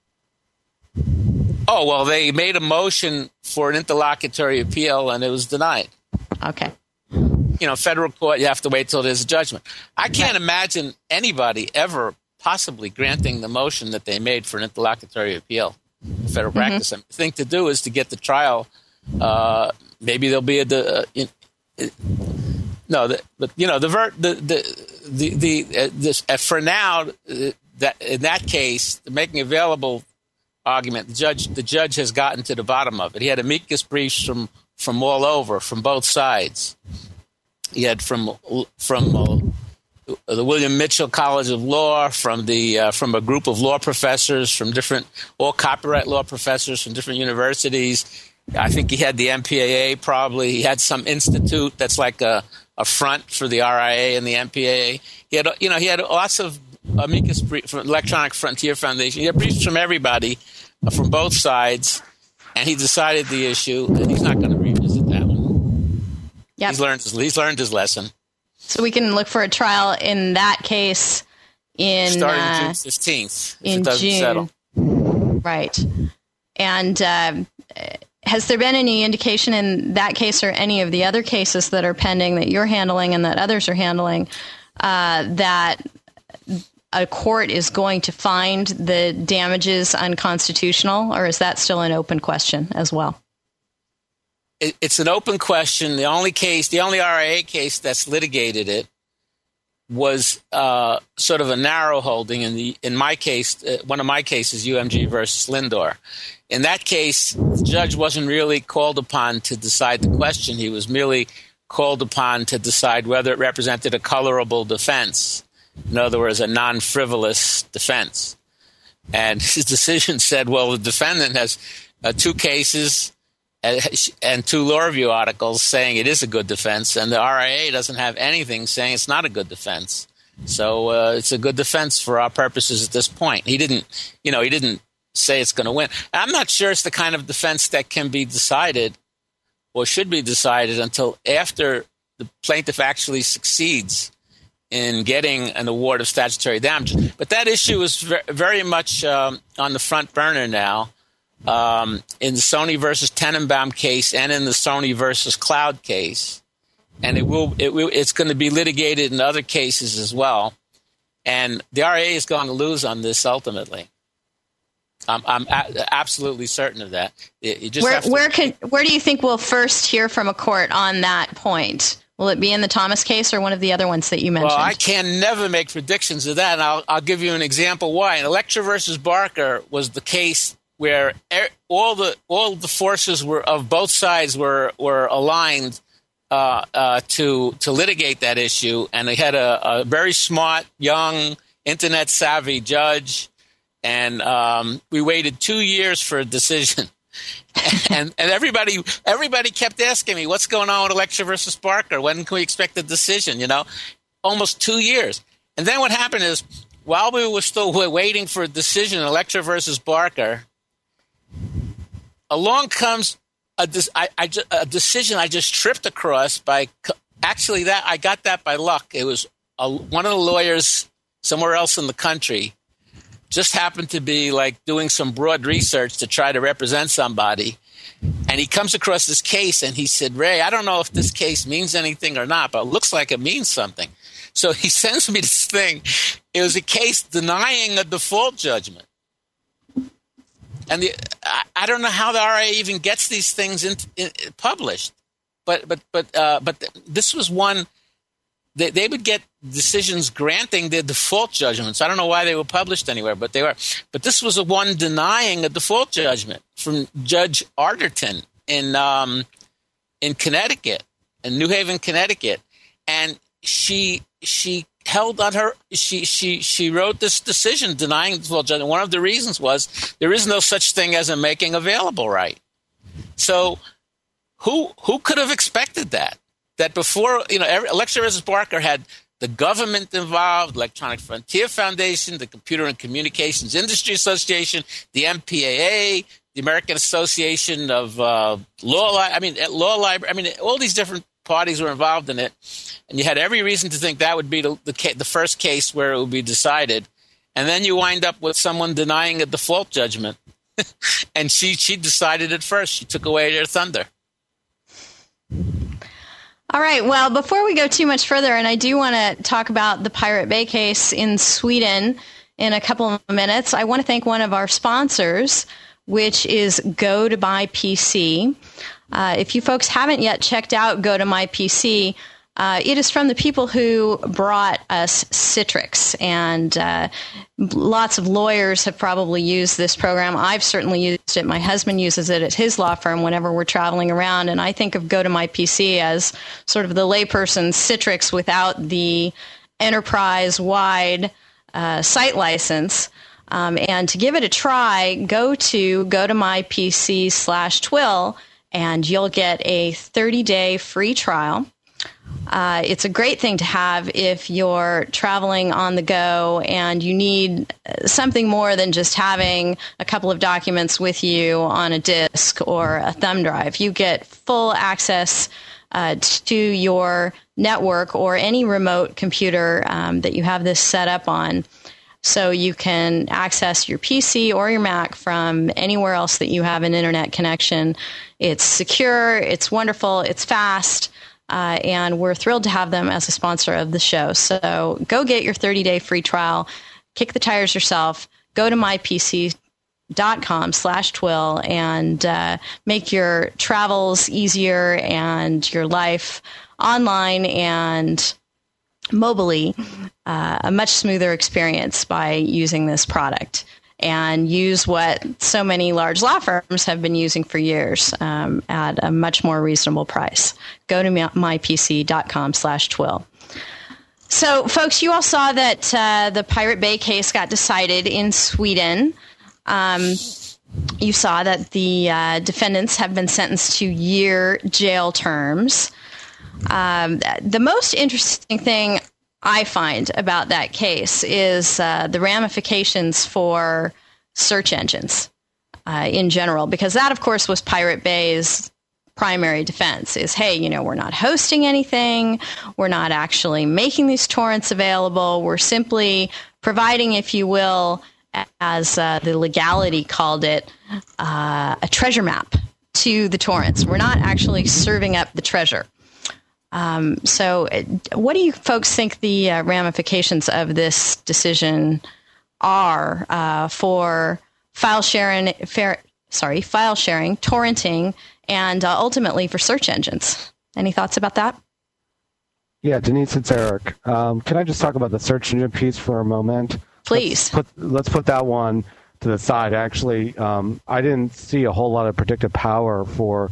Oh, well, they made a motion for an interlocutory appeal, and it was denied. Okay. You know, federal court, you have to wait till there's a judgment. I can't right. imagine anybody ever possibly granting the motion that they made for an interlocutory appeal in federal mm-hmm. practice. The thing to do is to get the trial. Uh, maybe there'll be a... Uh, in, uh, no, the, but, you know, the... Ver, the, the, the, the uh, this, uh, for now, uh, that in that case, the making available argument, the judge the judge has gotten to the bottom of it. He had amicus briefs from, from all over, from both sides. He had from from uh, the William Mitchell College of Law, from the uh, from a group of law professors from different, all copyright law professors from different universities. I think he had the M P A A probably. He had some institute that's like a, a front for the R I A and the M P A A. He had, you know, he had lots of amicus briefs from Electronic Frontier Foundation. He had briefs from everybody, uh, from both sides, and he decided the issue, and he's not going to revisit that one. Yep. He's learned his, he's learned his lesson. So we can look for a trial in that case in starting uh, June fifteenth if in it doesn't June. settle. Right. And um, has there been any indication in that case or any of the other cases that are pending that you're handling and that others are handling uh, that a court is going to find the damages unconstitutional, or is that still an open question as well? It, it's an open question. The only case, the only R I A case that's litigated it was uh, sort of a narrow holding. In the in my case, uh, one of my cases, U M G versus Lindor. In that case, the judge wasn't really called upon to decide the question. He was merely called upon to decide whether it represented a colorable defense. In other words, a non-frivolous defense. And his decision said, well, the defendant has uh, two cases and, and two law review articles saying it is a good defense, and the R I A doesn't have anything saying it's not a good defense. So uh, it's a good defense for our purposes at this point. He didn't, you know, he didn't say it's going to win. I'm not sure it's the kind of defense that can be decided or should be decided until after the plaintiff actually succeeds in getting an award of statutory damages. But that issue is very much um, on the front burner now um, in the Sony versus Tenenbaum case and in the Sony versus Cloud case. And it will, it will, it's going to be litigated in other cases as well. And the R I A is going to lose on this ultimately. I'm, I'm a- absolutely certain of that. You just where, have to- where, can, where do you think we'll first hear from a court on that point? Will it be in the Thomas case or one of the other ones that you mentioned? Well, I can never make predictions of that, and I'll, I'll give you an example why. And Electra versus Barker was the case where er, all the all the forces were of both sides were were aligned uh, uh, to to litigate that issue, and they had a, a very smart, young, internet savvy judge and um, we waited two years for a decision. and and everybody everybody kept asking me, what's going on with Electra versus Barker? When can we expect a decision? You know, almost two years. And then what happened is, while we were still waiting for a decision, Electra versus Barker, along comes a, I, I, a decision I just tripped across by actually that I got that by luck. It was a, one of the lawyers somewhere else in the country just happened to be like doing some broad research to try to represent somebody. And he comes across this case and he said, Ray, I don't know if this case means anything or not, but it looks like it means something. So he sends me this thing. It was a case denying a default judgment. And the, I, I don't know how the R A even gets these things in, in, published. But but but uh, but this was one. They, they would get decisions granting the default judgments. I don't know why they were published anywhere, but they were. But this was a one denying a default judgment from Judge Arterton in um, in Connecticut, in New Haven, Connecticut, and she she held on her. She she she wrote this decision denying the default judgment. One of the reasons was there is no such thing as a making available right. So who who could have expected that? That before, you know, Electra versus Barker had the government involved, Electronic Frontier Foundation, the Computer and Communications Industry Association, the M P A A, the American Association of uh, Law, Li- I mean, Law Library. I mean, all these different parties were involved in it, and you had every reason to think that would be the the, ca- the first case where it would be decided, and then you wind up with someone denying a default judgment, and she she decided it first. She took away their thunder. All right. Well, before we go too much further, and I do want to talk about the Pirate Bay case in Sweden in a couple of minutes, I want to thank one of our sponsors, which is GoToMyPC. Uh, if you folks haven't yet checked out GoToMyPC, uh, it is from the people who brought us Citrix, and uh, lots of lawyers have probably used this program. I've certainly used it. My husband uses it at his law firm whenever we're traveling around, and I think of GoToMyPC as sort of the layperson's Citrix without the enterprise-wide uh, site license. Um, and to give it a try, go to GoToMyPC slash Twill, and you'll get a thirty-day free trial. Uh, it's a great thing to have if you're traveling on the go and you need something more than just having a couple of documents with you on a disk or a thumb drive. You get full access uh, to your network or any remote computer um, that you have this set up on. So you can access your P C or your Mac from anywhere else that you have an internet connection. It's secure, it's wonderful, it's fast. Uh, and we're thrilled to have them as a sponsor of the show. So go get your thirty-day free trial. Kick the tires yourself. Go to mypc.com slash twill and uh, make your travels easier and your life online and mobily uh, a much smoother experience by using this product. And use what so many large law firms have been using for years um, at a much more reasonable price. Go to mypc.com slash twill. So, folks, you all saw that uh, the Pirate Bay case got decided in Sweden. Um, you saw that the uh, defendants have been sentenced to year jail terms. Um, the most interesting thing I find about that case is uh, the ramifications for search engines uh, in general, because that, of course, was Pirate Bay's primary defense is, hey, you know, we're not hosting anything. We're not actually making these torrents available. We're simply providing, if you will, as uh, the legality called it, uh, a treasure map to the torrents. We're not actually serving up the treasure. Um, so what do you folks think the uh, ramifications of this decision are uh, for file sharing, fair, sorry, file sharing, torrenting, and uh, ultimately for search engines? Any thoughts about that? Yeah, Denise, it's Eric. Um, can I just talk about the search engine piece for a moment? Please. Let's put, let's put that one to the side. Actually, um, I didn't see a whole lot of predictive power for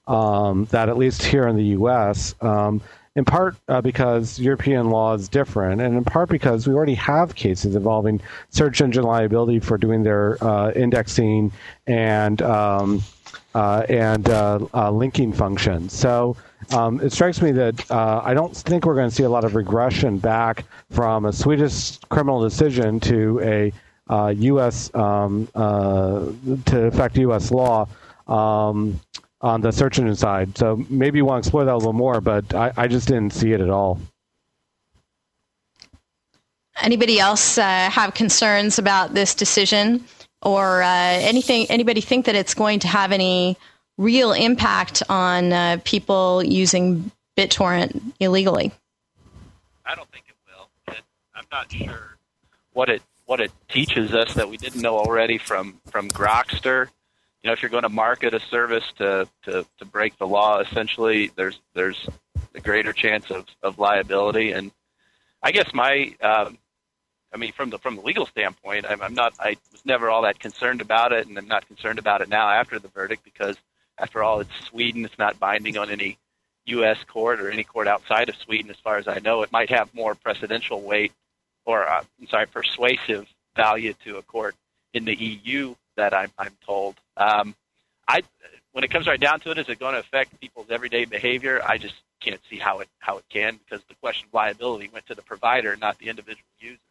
um, that at least here in the U S, um, in part uh, because European law is different, and in part because we already have cases involving search engine liability for doing their uh, indexing and um, uh, and uh, uh, linking functions. So um, it strikes me that uh, I don't think we're going to see a lot of regression back from a Swedish criminal decision to a uh, U S um, uh, to affect U S law. Um, on the search engine side. So maybe you want to explore that a little more, but I, I just didn't see it at all. Anybody else uh, have concerns about this decision, or uh, anything? Anybody think that it's going to have any real impact on uh, people using BitTorrent illegally? I don't think it will. It, I'm not sure what it what it teaches us that we didn't know already from, from Grokster. You know, if you're going to market a service to, to, to break the law, essentially, there's there's a greater chance of, of liability. And I guess my, um, I mean, from the from the legal standpoint, I'm, I'm not, I was never all that concerned about it, and I'm not concerned about it now after the verdict, because after all, it's Sweden. It's not binding on any U S court or any court outside of Sweden, as far as I know. It might have more precedential weight, or uh, I'm sorry, persuasive value to a court in the E U that I'm, I'm told. Um, I, when it comes right down to it, is it going to affect people's everyday behavior? I just can't see how it how it can, because the question of liability went to the provider, not the individual user.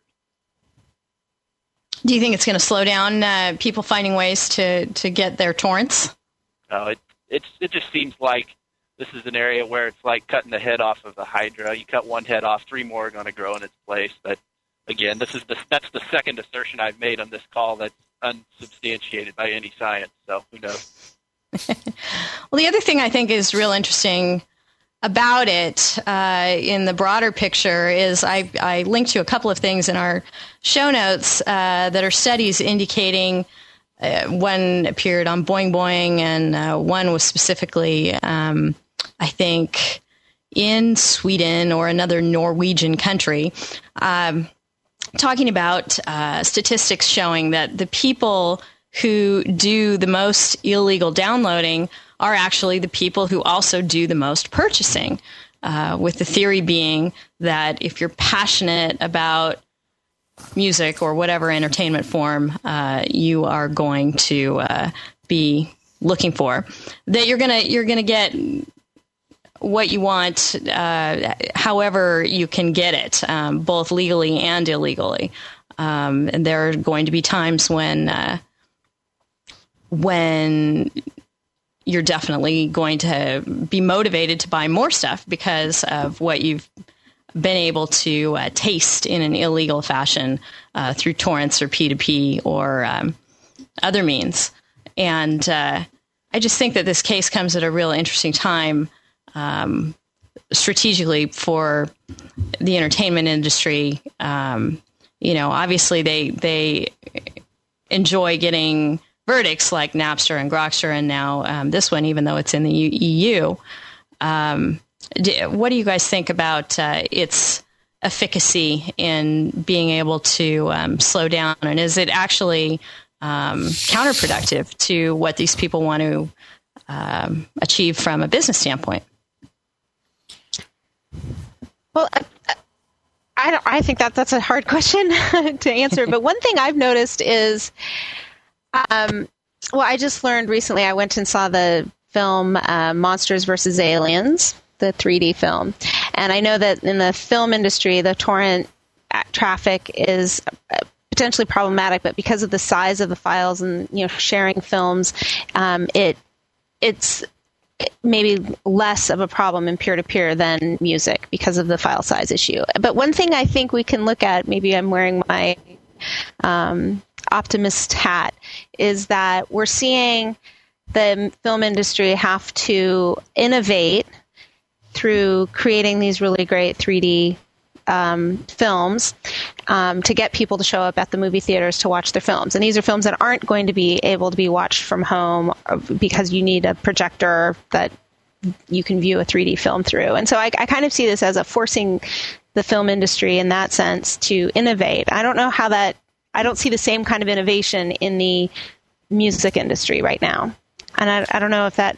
Do you think it's going to slow down uh, people finding ways to, to get their torrents? No, it it's it just seems like this is an area where it's like cutting the head off of a hydra. You cut one head off, three more are going to grow in its place. But again, this is the that's the second assertion I've made on this call that's unsubstantiated by any science, so who knows? Well, the other thing I think is real interesting about it uh, in the broader picture is I, I linked to a couple of things in our show notes uh, that are studies indicating uh, one appeared on Boing Boing, and uh, one was specifically, um, I think, in Sweden or another Norwegian country. Um, talking about uh, statistics showing that the people who do the most illegal downloading are actually the people who also do the most purchasing, uh, with the theory being that if you're passionate about music or whatever entertainment form uh, you are going to uh, be looking for, that you're gonna you're gonna get what you want, uh, however you can get it, um, both legally and illegally. Um, and there are going to be times when uh, when you're definitely going to be motivated to buy more stuff because of what you've been able to uh, taste in an illegal fashion uh, through torrents or P two P or um, other means. And uh, I just think that this case comes at a real interesting time Um, strategically for the entertainment industry. Um, you know, obviously they they enjoy getting verdicts like Napster and Grokster, and now um, this one, even though it's in the E U. Um, do, what do you guys think about uh, its efficacy in being able to um, slow down, and is it actually um, counterproductive to what these people want to um, achieve from a business standpoint? Well, I, I, don't, I think that that's a hard question to answer. But one thing I've noticed is, um, well, I just learned recently, I went and saw the film uh, Monsters versus Aliens, the three D film. And I know that in the film industry, the torrent traffic is potentially problematic, but because of the size of the files and, you know, sharing films, um, it it's maybe less of a problem in peer-to-peer than music because of the file size issue. But one thing I think we can look at, maybe I'm wearing my um, optimist hat, is that we're seeing the film industry have to innovate through creating these really great three D um, films um, to get people to show up at the movie theaters to watch their films. And these are films that aren't going to be able to be watched from home because you need a projector that you can view a three D film through. And so I, I kind of see this as a forcing the film industry in that sense to innovate. I don't know how that, I don't see the same kind of innovation in the music industry right now. And I, I don't know if that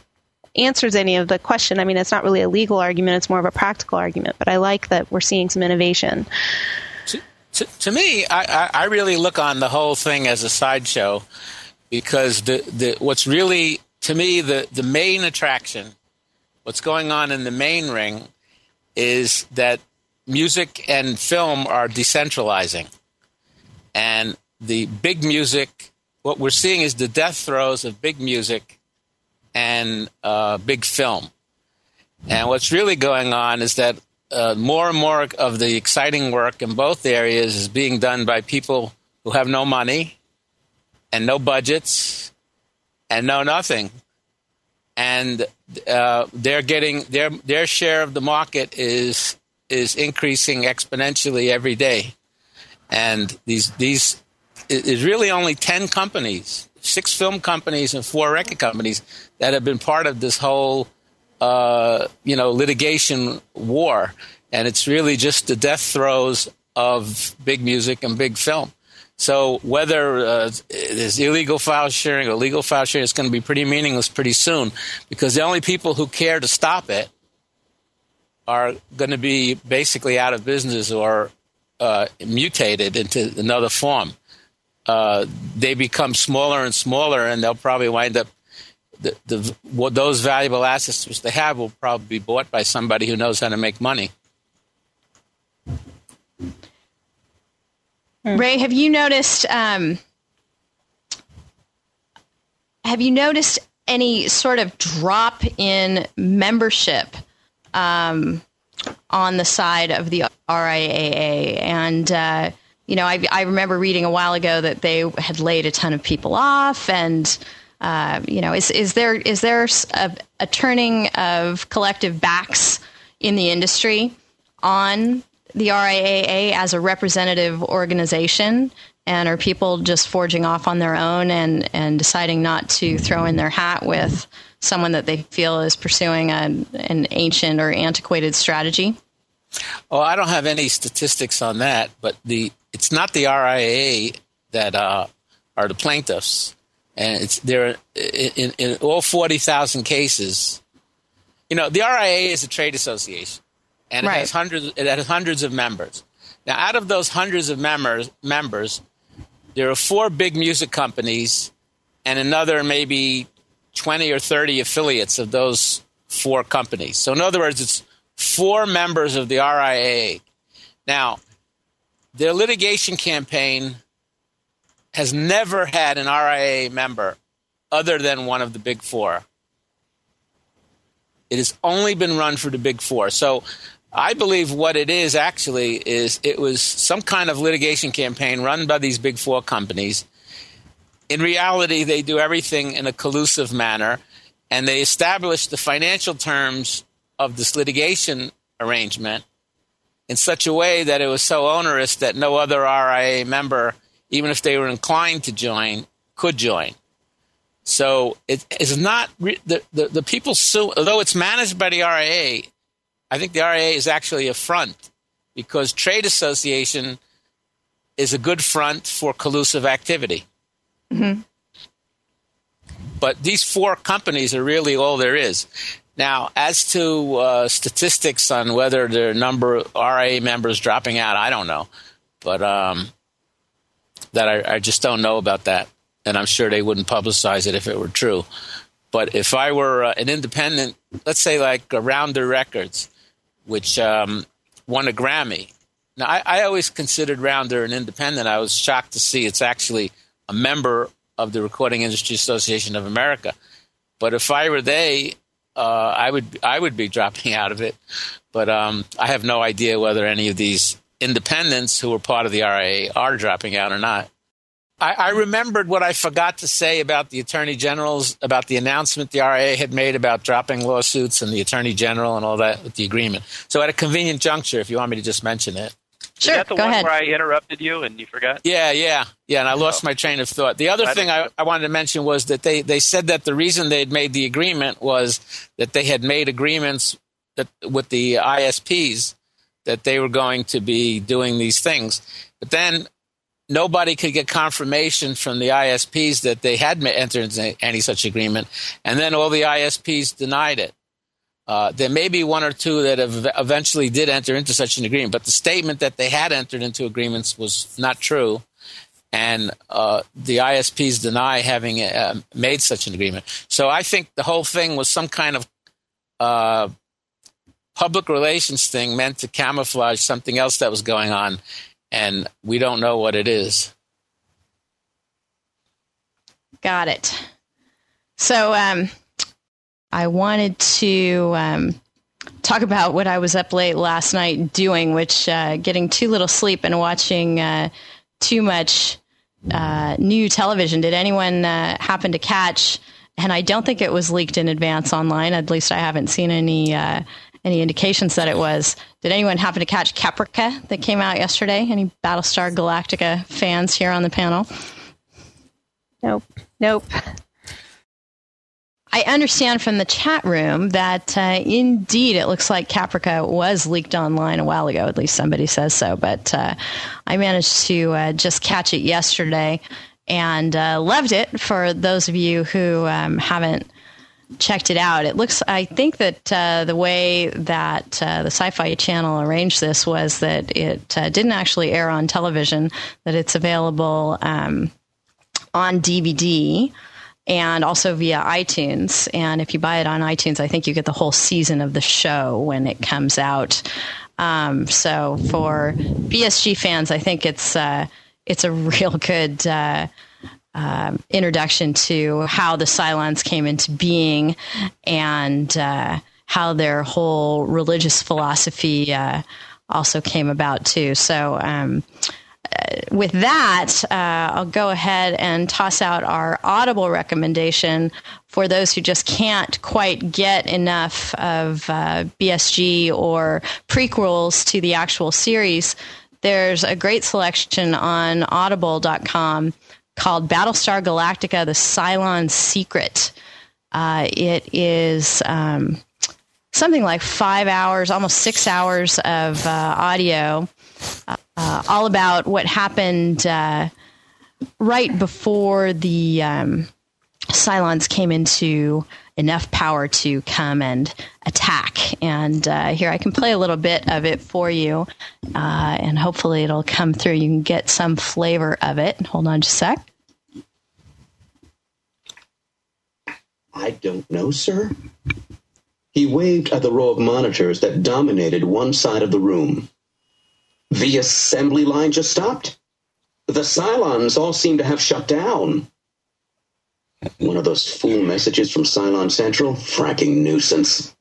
answers any of the question. I mean, it's not really a legal argument; it's more of a practical argument. But I like that we're seeing some innovation. To, to, to me, I, I really look on the whole thing as a sideshow, because the, the what's really, to me, the, the main attraction, what's going on in the main ring, is that music and film are decentralizing. And the big music, what we're seeing is the death throes of big music and uh, big film. And what's really going on is that uh, more and more of the exciting work in both areas is being done by people who have no money and no budgets and no nothing. And uh, they're getting their their share of the market is is increasing exponentially every day. And these these is really only ten companies, six film companies and four record companies that have been part of this whole uh, you know litigation war. And it's really just the death throes of big music and big film. So whether uh, there's illegal file sharing or legal file sharing, it's going to be pretty meaningless pretty soon, because the only people who care to stop it are going to be basically out of business or uh, mutated into another form. Uh, they become smaller and smaller, and they'll probably wind up, the, the, what those valuable assets which they have will probably be bought by somebody who knows how to make money. Ray, have you noticed? Um, have you noticed any sort of drop in membership um, on the side of the R I A A? And uh, you know, I, I remember reading a while ago that they had laid a ton of people off. And uh, you know, is is there is there a, a turning of collective backs in the industry on the R I A A as a representative organization? And are people just forging off on their own and, and deciding not to throw in their hat with someone that they feel is pursuing a, an ancient or antiquated strategy? Oh, I don't have any statistics on that, but the it's not the R I A A that uh, are the plaintiffs, and it's there in, in all forty thousand cases. You know, the R I A A is a trade association. And it right. has hundreds. It has hundreds of members. Now, out of those hundreds of members, members, there are four big music companies, and another maybe twenty or thirty affiliates of those four companies. So, in other words, it's four members of the R I A A. Now, their litigation campaign has never had an R I A A member other than one of the big four. It has only been run for the big four. So I believe what it is actually is it was some kind of litigation campaign run by these big four companies. In reality, they do everything in a collusive manner, and they establish the financial terms of this litigation arrangement in such a way that it was so onerous that no other R I A member, even if they were inclined to join, could join. So it is not re- the, the the people sue, although it's managed by the R I A A. I think the R I A A is actually a front, because trade association is a good front for collusive activity. Mm-hmm. But these four companies are really all there is. Now, as to uh, statistics on whether there are a number of R I A A members dropping out, I don't know. But um, that I, I just don't know about that. And I'm sure they wouldn't publicize it if it were true. But if I were uh, an independent, let's say like uh, Rounder Records, which um, won a Grammy. Now, I, I always considered Rounder an independent. I was shocked to see it's actually a member of the Recording Industry Association of America. But if I were they, uh, I would I would be dropping out of it. But um, I have no idea whether any of these independents who were part of the R I A A are dropping out or not. I, I remembered what I forgot to say about the Attorney General's, about the announcement the R I A A had made about dropping lawsuits and the Attorney General and all that with the agreement. So at a convenient juncture, if you want me to just mention it. Sure, Is that the go one ahead. where I interrupted you and you forgot? Yeah, yeah, yeah, and I lost my train of thought. The other I thing I, I wanted to mention was that they, they said that the reason they had made the agreement was that they had made agreements that with the I S Ps that they were going to be doing these things. But then nobody could get confirmation from the I S Ps that they had entered into any such agreement, and then all the I S Ps denied it. Uh, there may be one or two that have eventually did enter into such an agreement, but the statement that they had entered into agreements was not true, and uh, the I S Ps deny having uh, made such an agreement. So I think the whole thing was some kind of uh, public relations thing meant to camouflage something else that was going on, and we don't know what it is. Got it. So um, I wanted to um, talk about what I was up late last night doing, which uh, getting too little sleep and watching uh, too much uh, new television. Did anyone uh, happen to catch, and I don't think it was leaked in advance online, at least I haven't seen any uh, any indications that it was. Did anyone happen to catch Caprica that came out yesterday? Any Battlestar Galactica fans here on the panel? Nope. Nope. I understand from the chat room that uh, indeed it looks like Caprica was leaked online a while ago. At least somebody says so. But uh, I managed to uh, just catch it yesterday and uh, loved it. For those of you who um, haven't checked it out, it looks, I think that uh, the way that uh, the Sci-Fi Channel arranged this was that it uh, didn't actually air on television, that it's available um, on D V D and also via iTunes. And if you buy it on iTunes, I think you get the whole season of the show when it comes out. Um, so for B S G fans, I think it's uh, it's a real good uh, uh, introduction to how the Cylons came into being and uh, how their whole religious philosophy uh, also came about too. So um, uh, with that, uh, I'll go ahead and toss out our Audible recommendation for those who just can't quite get enough of uh, B S G or prequels to the actual series. There's a great selection on audible dot com called Battlestar Galactica, The Cylon Secret. Uh, it is um, something like five hours, almost six hours of uh, audio, uh, uh, all about what happened uh, right before the um, Cylons came into enough power to come and attack. And uh, here I can play a little bit of it for you, uh, and hopefully it'll come through. You can get some flavor of it. Hold on just a sec. I don't know, sir. He waved at the row of monitors that dominated one side of the room. The assembly line just stopped. The Cylons all seem to have shut down. One of those fool messages from Cylon Central? Fracking nuisance.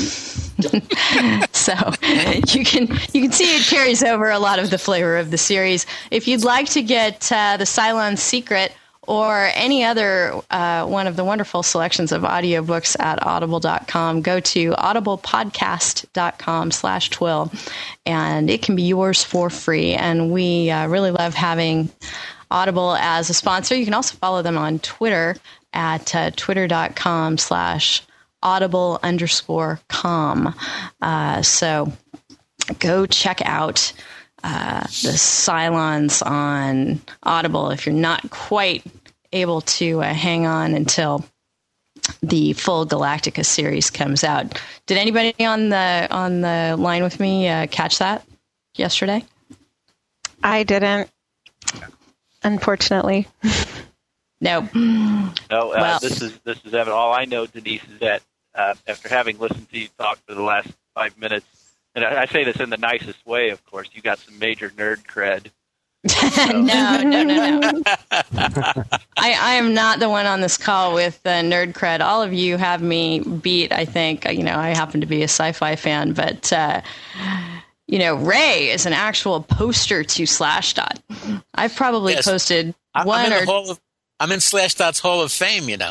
So you can you can see it carries over a lot of the flavor of the series. If you'd like to get uh, the Cylon Secret or any other uh, one of the wonderful selections of audiobooks at audible dot com, go to audiblepodcast dot com slash twill, and it can be yours for free. And we uh, really love having Audible as a sponsor. You can also follow them on Twitter at uh, twitter dot com slash audible underscore com. Uh, so go check out uh, the Cylons on Audible if you're not quite able to uh, hang on until the full Galactica series comes out. Did anybody on the on the line with me uh, catch that yesterday? I didn't, unfortunately. No. No. Uh, well, this is this is Evan. All I know, Denise, is that uh, after having listened to you talk for the last five minutes, and I, I say this in the nicest way, of course, you got some major nerd cred. no, no, no, no. I, I am not the one on this call with uh, nerd cred. All of you have me beat, I think. You know, I happen to be a sci-fi fan, but, uh, you know, Ray is an actual poster to Slashdot. I've probably yes. posted I'm one in or... the Hall of, I'm in Slashdot's Hall of Fame, you know.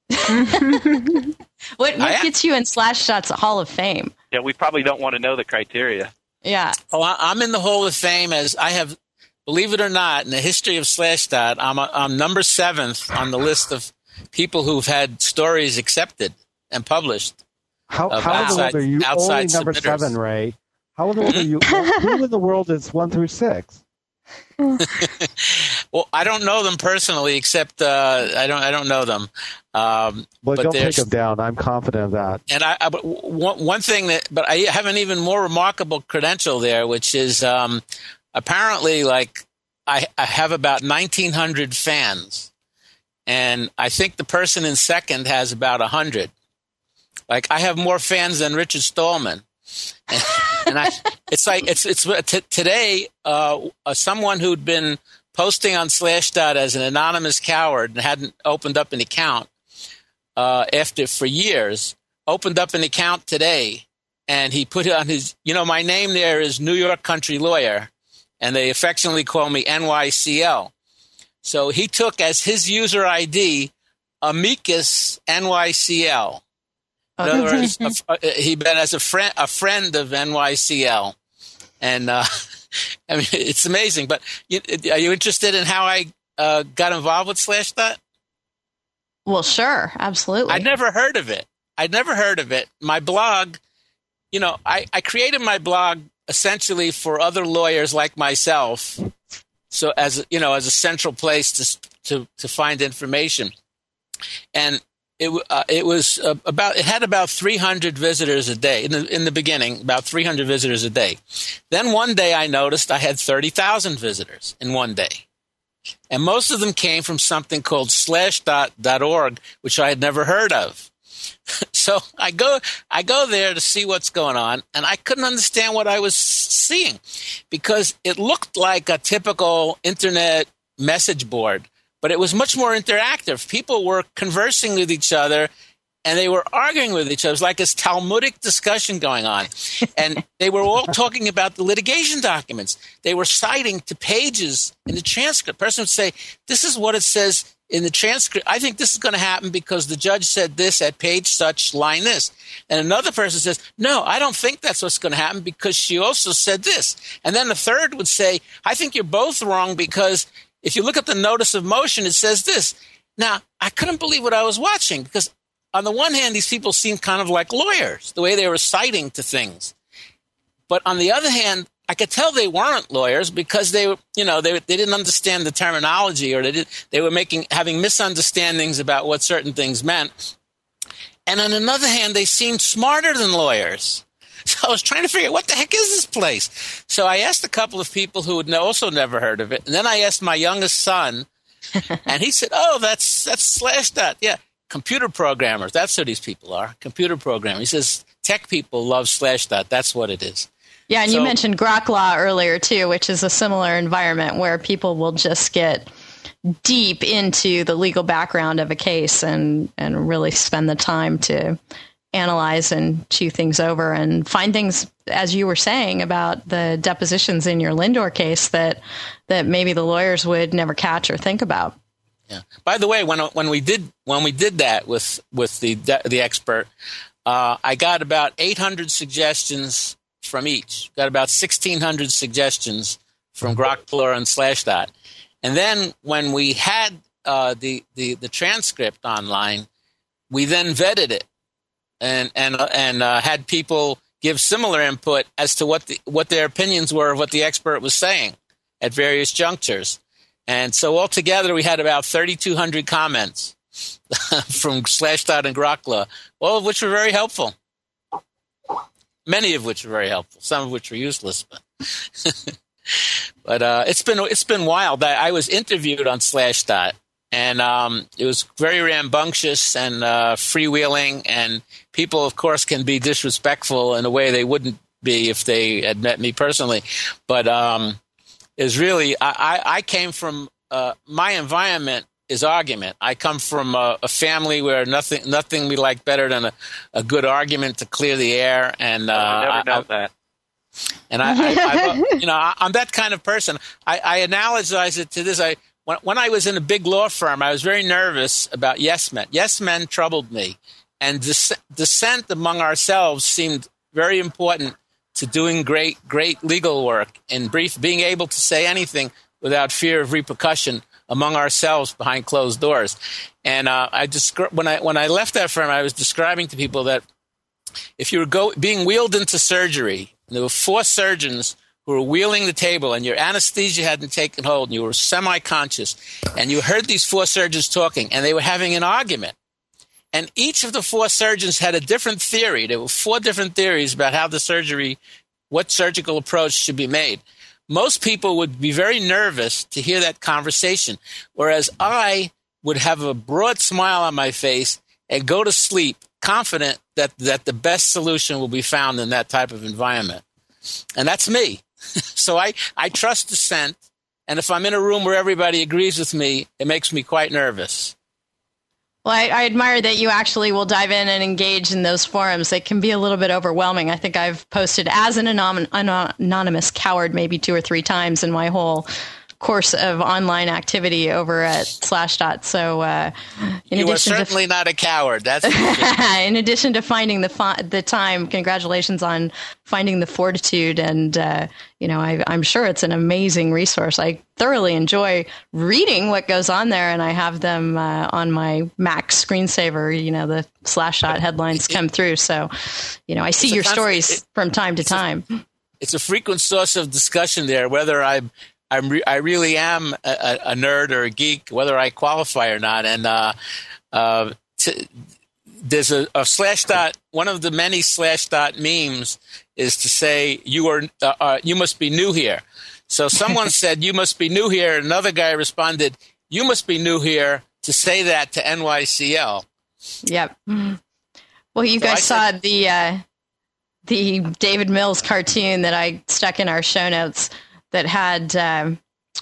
what what gets you in Slashdot's Hall of Fame? Yeah, we probably don't want to know the criteria. Yeah. Oh, I, I'm in the Hall of Fame as I have... Believe it or not, in the history of Slashdot, I'm, a, I'm number seventh on the list of people who've had stories accepted and published. How, how in the world are you only number submitters. seven, Ray? How in the world are you? Who in the world is one through six? Well, I don't know them personally, except uh, I don't I don't know them. Um, well, but don't take them down. I'm confident of that. And I, I one, one thing that, but I have an even more remarkable credential there, which is um, apparently like I, I have about nineteen hundred fans, and I think the person in second has about one hundred. Like I have more fans than Richard Stallman. And, and I, it's like it's it's t- today. Uh, uh, someone who'd been posting on Slashdot as an anonymous coward and hadn't opened up an account uh, after for years opened up an account today, and he put it on his. You know, my name there is New York Country Lawyer, and they affectionately call me N Y C L. So he took as his user I D Amicus N Y C L. In other words, a, he been as a friend, a friend of N Y C L, and uh, I mean it's amazing. But you, are you interested in how I uh, got involved with Slashdot? Well, sure, absolutely. I'd never heard of it. I'd never heard of it. My blog, you know, I, I created my blog essentially for other lawyers like myself, so as you know, as a central place to to to find information, and. It uh, it was uh, about it had about three hundred visitors a day in the in the beginning, about three hundred visitors a day. Then one day I noticed I had thirty thousand visitors in one day, and most of them came from something called slashdot dot org, which I had never heard of. So I go I go there to see what's going on, and I couldn't understand what I was seeing because it looked like a typical internet message board. But it was much more interactive. People were conversing with each other, and they were arguing with each other. It was like this Talmudic discussion going on. And they were all talking about the litigation documents. They were citing to pages in the transcript. A person would say, this is what it says in the transcript. I think this is going to happen because the judge said this at page such, line this. And another person says, no, I don't think that's what's going to happen because she also said this. And then the third would say, I think you're both wrong because if you look at the notice of motion, it says this. Now, I couldn't believe what I was watching because on the one hand, these people seemed kind of like lawyers, the way they were citing to things. But on the other hand, I could tell they weren't lawyers because they were, you know, they, they didn't understand the terminology or they did, they were making, having misunderstandings about what certain things meant. And on another hand, they seemed smarter than lawyers. So I was trying to figure out what the heck is this place? So I asked a couple of people who had also never heard of it. And then I asked my youngest son, and he said, oh, that's that's Slashdot. Yeah, computer programmers. That's who these people are, computer programmers. He says tech people love Slashdot. That's what it is. Yeah, and so, you mentioned Grok Law earlier, too, which is a similar environment where people will just get deep into the legal background of a case and, and really spend the time to analyze and chew things over and find things, as you were saying, about the depositions in your Lindor case that that maybe the lawyers would never catch or think about. Yeah. By the way, when when we did when we did that with with the the expert, uh, I got about eight hundred suggestions from each. Got about sixteen hundred suggestions from Grok and Slashdot, and then when we had uh, the the the transcript online, we then vetted it. And and and uh, had people give similar input as to what the what their opinions were of what the expert was saying at various junctures, and so altogether we had about thirty-two hundred comments from Slashdot and Grok, all of which were very helpful. Many of which were very helpful, some of which were useless. But but uh, it's been it's been wild. I, I was interviewed on Slashdot. And um, it was very rambunctious and uh, freewheeling, and people, of course, can be disrespectful in a way they wouldn't be if they had met me personally. But um, it was really, I, I, I came from, uh, my environment is argument. I come from a, a family where nothing nothing we like better than a, a good argument to clear the air. And uh, oh, I never know I, that. And I, I, I you know, I, I'm that kind of person. I, I analogize it to this. I. When, when I was in a big law firm, I was very nervous about yes men. Yes men troubled me. And dis- dissent among ourselves seemed very important to doing great, great legal work and brief, being able to say anything without fear of repercussion among ourselves behind closed doors. And uh, I descri- when I when I left that firm, I was describing to people that if you were go- being wheeled into surgery, there were four surgeons who were wheeling the table, and your anesthesia hadn't taken hold, and you were semi-conscious, and you heard these four surgeons talking, and they were having an argument. And each of the four surgeons had a different theory. There were four different theories about how the surgery, what surgical approach should be made. Most people would be very nervous to hear that conversation, whereas I would have a broad smile on my face and go to sleep confident that, that the best solution will be found in that type of environment. And that's me. So I, I trust dissent, and if I'm in a room where everybody agrees with me, it makes me quite nervous. Well, I, I admire that you actually will dive in and engage in those forums. They can be a little bit overwhelming. I think I've posted as an anon- anonymous coward maybe two or three times in my whole course of online activity over at Slashdot. So, uh, in you addition are certainly to, not a coward. That's in addition to finding the fa- the time. Congratulations on finding the fortitude, and uh, you know, I, I'm sure it's an amazing resource. I thoroughly enjoy reading what goes on there, and I have them uh, on my Mac screensaver. You know, the Slashdot headlines come through, so you know, I see your stories it, from time to time. A, it's a frequent source of discussion there, whether I'm I'm re- I really am a, a nerd or a geek, whether I qualify or not. And uh, uh, t- there's a, a Slashdot. One of the many Slashdot memes is to say you are uh, uh, you must be new here. So someone said you must be new here. Another guy responded, you must be new here to say that to N Y C L. Yep. Well, you so guys saw said, the uh, the David Mills cartoon that I stuck in our show notes that had um,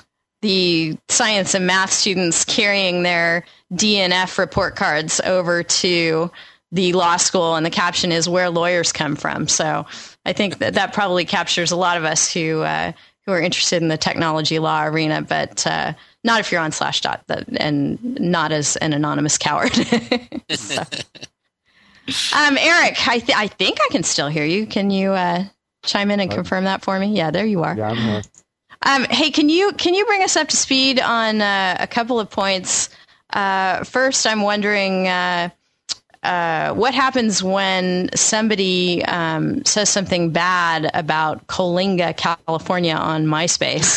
the science and math students carrying their D N F report cards over to the law school, and the caption is "Where Lawyers Come From." So I think that that probably captures a lot of us who uh, who are interested in the technology law arena, but uh, not if you're on Slashdot, and not as an anonymous coward. So. um, Eric, I, th- I think I can still hear you. Can you uh, chime in and confirm that for me? Yeah, there you are. Yeah, I'm here. Um, hey, can you can you bring us up to speed on uh, a couple of points? Uh, first, I'm wondering uh, uh, what happens when somebody um, says something bad about Coalinga, California, on MySpace.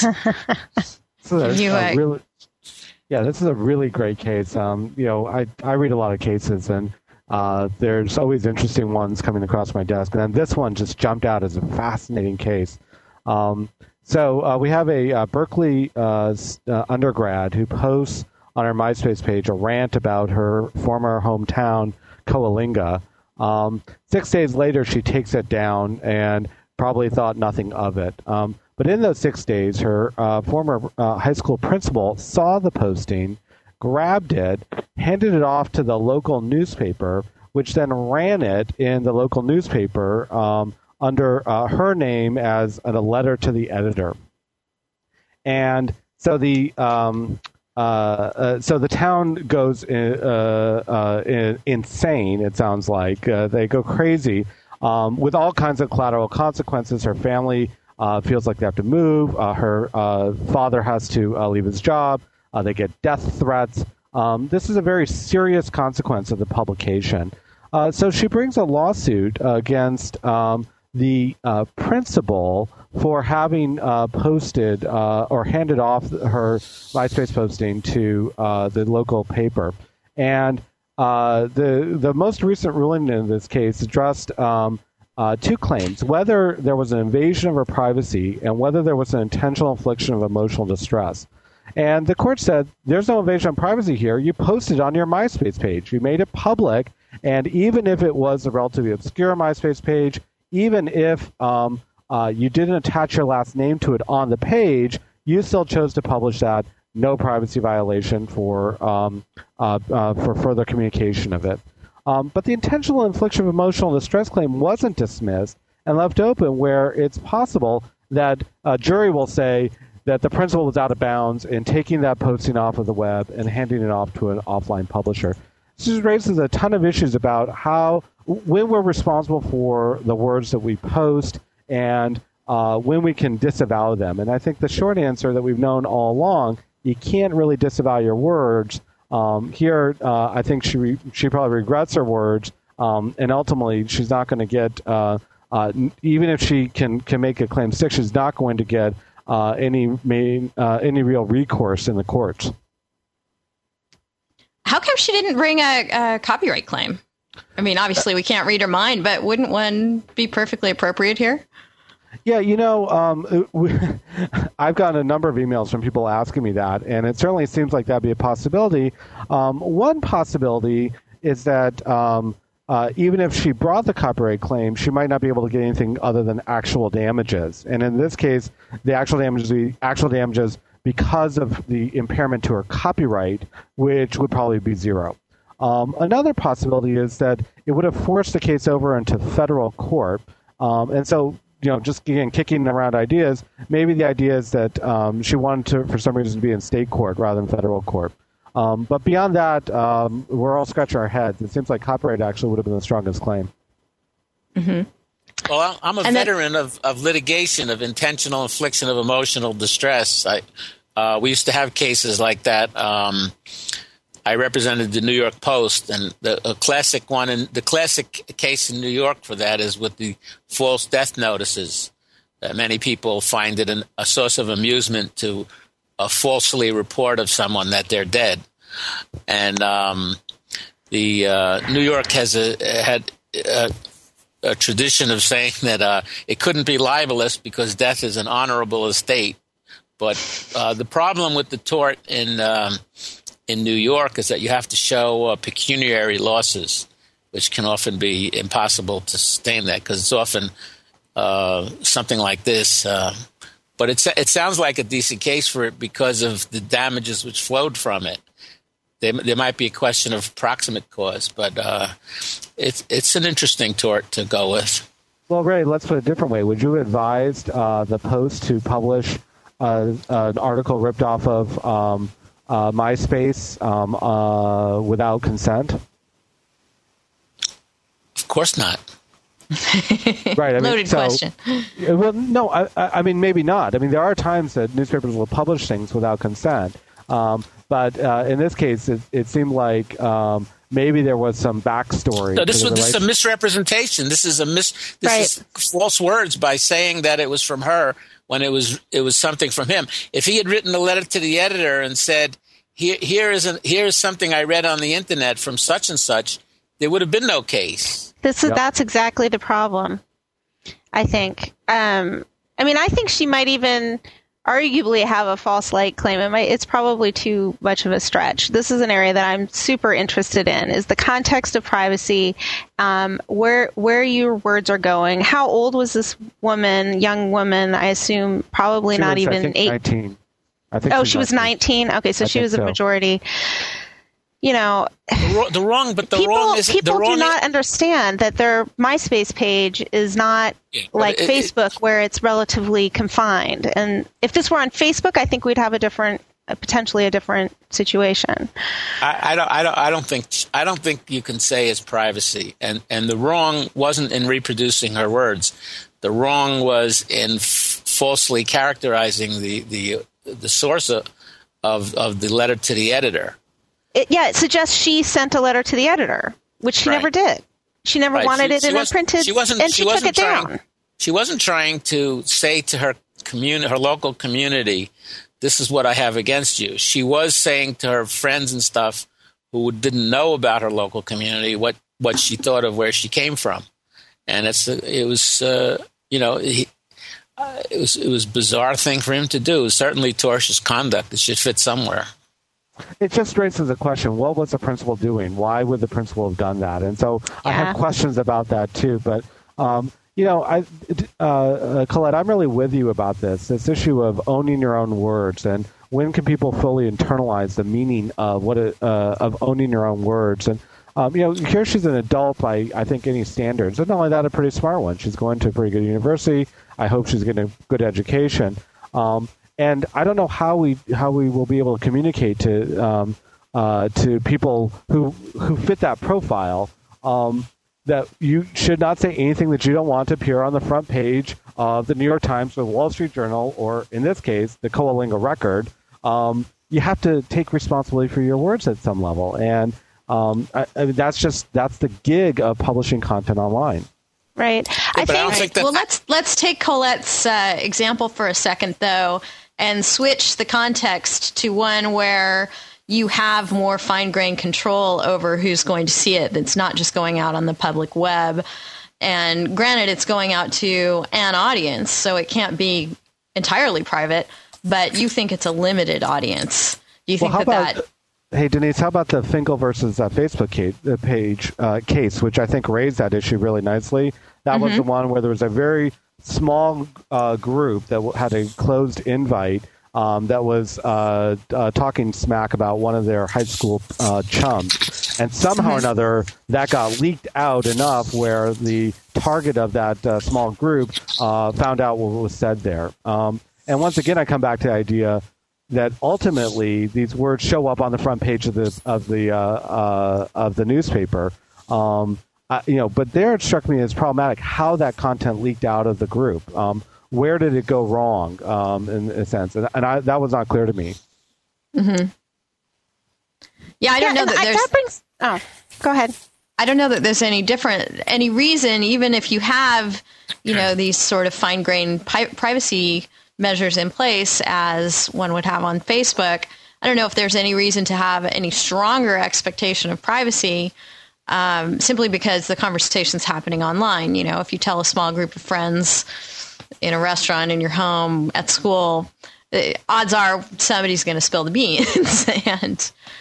So you, uh, really, yeah, this is a really great case. Um, you know, I I read a lot of cases, and uh, there's always interesting ones coming across my desk, and then this one just jumped out as a fascinating case. Um, So uh, we have a uh, Berkeley uh, uh, undergrad who posts on her MySpace page a rant about her former hometown, Coalinga. Um, six days later, she takes it down and probably thought nothing of it. Um, but in those six days, her uh, former uh, high school principal saw the posting, grabbed it, handed it off to the local newspaper, which then ran it in the local newspaper um, under uh, her name as a letter to the editor. And so the um, uh, uh, so the town goes in, uh, uh, in, insane, it sounds like. Uh, they go crazy um, with all kinds of collateral consequences. Her family uh, feels like they have to move. Uh, her uh, father has to uh, leave his job. Uh, they get death threats. Um, this is a very serious consequence of the publication. Uh, so she brings a lawsuit uh, against um, the uh, principal for having uh, posted uh, or handed off her MySpace posting to uh, the local paper. And uh, the the most recent ruling in this case addressed um, uh, two claims: whether there was an invasion of her privacy and whether there was an intentional infliction of emotional distress. And the court said, there's no invasion of privacy here. You posted on your MySpace page. You made it public. And even if it was a relatively obscure MySpace page, even if um, uh, you didn't attach your last name to it on the page, you still chose to publish that. No privacy violation for um, uh, uh, for further communication of it. Um, but the intentional infliction of emotional distress claim wasn't dismissed and left open, where it's possible that a jury will say that the principal was out of bounds in taking that posting off of the web and handing it off to an offline publisher. This raises a ton of issues about how, when we're responsible for the words that we post and uh, when we can disavow them. And I think the short answer that we've known all along, you can't really disavow your words. Um, here, uh, I think she re- she probably regrets her words, um, and ultimately she's not going to get uh, uh, even if she can, can make a claim six, she's not going to get uh, any main, uh, any real recourse in the courts. How come she didn't bring a, a copyright claim? I mean, obviously we can't read her mind, but wouldn't one be perfectly appropriate here? Yeah, you know, um, we, I've gotten a number of emails from people asking me that, and it certainly seems like that'd be a possibility. Um, one possibility is that um, uh, even if she brought the copyright claim, she might not be able to get anything other than actual damages. And in this case, the actual damages, the actual damages because of the impairment to her copyright, which would probably be zero. Um, another possibility is that it would have forced the case over into federal court, um, and so. You know, just again kicking around ideas. Maybe the idea is that um, she wanted to, for some reason, be in state court rather than federal court. Um, but beyond that, um, we're all scratching our heads. It seems like copyright actually would have been the strongest claim. Mm-hmm. Well, I'm a and veteran then- of, of litigation, of intentional infliction of emotional distress. I, uh, we used to have cases like that. Um, I represented the New York Post, and the a classic one, and the classic case in New York for that is with the false death notices. Uh, many people find it an, a source of amusement to uh, falsely report of someone that they're dead, and um, the uh, New York has a had a, a tradition of saying that uh, it couldn't be libelous because death is an honorable estate. But uh, the problem with the tort in um, in New York is that you have to show uh, pecuniary losses, which can often be impossible to sustain that because it's often uh, something like this. Uh, but it's, it sounds like a decent case for it because of the damages which flowed from it. There, there might be a question of proximate cause, but uh, it's it's an interesting tort to go with. Well, Ray, let's put it a different way. Would you advise uh, the Post to publish uh, an article ripped off of um, Uh, MySpace um, uh, without consent? Of course not. Right. I mean, Loaded so, question. Well, no, I, I mean, maybe not. I mean, there are times that newspapers will publish things without consent. Um, but uh, in this case, it, it seemed like um, maybe there was some backstory. No, this, was, this right- is a misrepresentation. This is a mis. This Right. is false words by saying that it was from her when it was it was something from him. If he had written a letter to the editor and said, "Here, here is a, here is something I read on the internet from such and such," there would have been no case. This is Yep. that's exactly the problem, I think. Um, I mean, I think she might even arguably have a false light claim. It might, it's probably too much of a stretch. This is an area that I'm super interested in: is the context of privacy, um, where where your words are going. How old was this woman? Young woman, I assume, probably She not was, I even think, eight. nineteen. I think Oh, she was nineteen. Okay, so I she think was a so. majority. You know, The, wrong, the wrong, but the people wrong is people the wrong do not understand that their MySpace page is not Yeah, but like it- Facebook, where it's relatively confined. And if this were on Facebook, I think we'd have a different, uh, potentially a different situation. I, I don't. I don't. I don't think. I don't think you can say it's privacy. And and the wrong wasn't in reproducing her words. The wrong was in f- falsely characterizing the the the source of, of of the letter to the editor. It, yeah, it suggests she sent a letter to the editor, which she Right. never did. She never Right. wanted She- it she in a was- printed, she wasn't- and she she, took wasn't it trying- down. She wasn't trying to say to her community, her local community, "This is what I have against you." She was saying to her friends and stuff who didn't know about her local community what, what she thought of where she came from, and it's it was uh, you know he, uh, it was it was a bizarre thing for him to do. It was certainly tortious conduct. It should fit somewhere. It just raises the question, what was the principal doing? Why would the principal have done that? And so I Yeah. have questions about that too. But, um, you know, I, uh, uh, Colette, I'm really with you about this, this issue of owning your own words. And when can people fully internalize the meaning of what it, uh, of owning your own words? And, um, you know, here she's an adult by, I think, any standards. And not only that, a pretty smart one. She's going to a pretty good university. I hope she's getting a good education. Um, And I don't know how we how we will be able to communicate to um, uh, to people who who fit that profile um, that you should not say anything that you don't want to appear on the front page of the New York Times or the Wall Street Journal, or in this case, the Coalinga Record. Um, you have to take responsibility for your words at some level, and um, I, I mean, that's just that's the gig of publishing content online. Right. Yeah, I but I think, don't think that. Well, let's let's take Colette's uh, example for a second, though, and switch the context to one where you have more fine-grained control over who's going to see it. That's not just going out on the public web. And granted, it's going out to an audience, so it can't be entirely private, but you think it's a limited audience. Do you think well, that about, that... Hey, Denise, how about the Finkel versus uh, Facebook case, uh, page uh, case, which I think raised that issue really nicely? That mm-hmm. was the one where there was a very small uh, group that had a closed invite um, that was uh, uh, talking smack about one of their high school uh, chums. And somehow or another, that got leaked out enough where the target of that uh, small group uh, found out what was said there. Um, and once again, I come back to the idea that ultimately these words show up on the front page of the of the uh, uh, of the newspaper. Um, Uh, you know, but there it struck me as problematic how that content leaked out of the group. Um, where did it go wrong, um, in, in a sense? And, and I, that was not clear to me. Mm-hmm. Yeah, I don't yeah, know that I, there's... That brings, oh, go ahead. I don't know that there's any different, any reason, even if you have, you know, these sort of fine-grained pi- privacy measures in place as one would have on Facebook. I don't know if there's any reason to have any stronger expectation of privacy Um, simply because the conversation's happening online. You know, if you tell a small group of friends in a restaurant, in your home, at school, the odds are somebody's going to spill the beans, and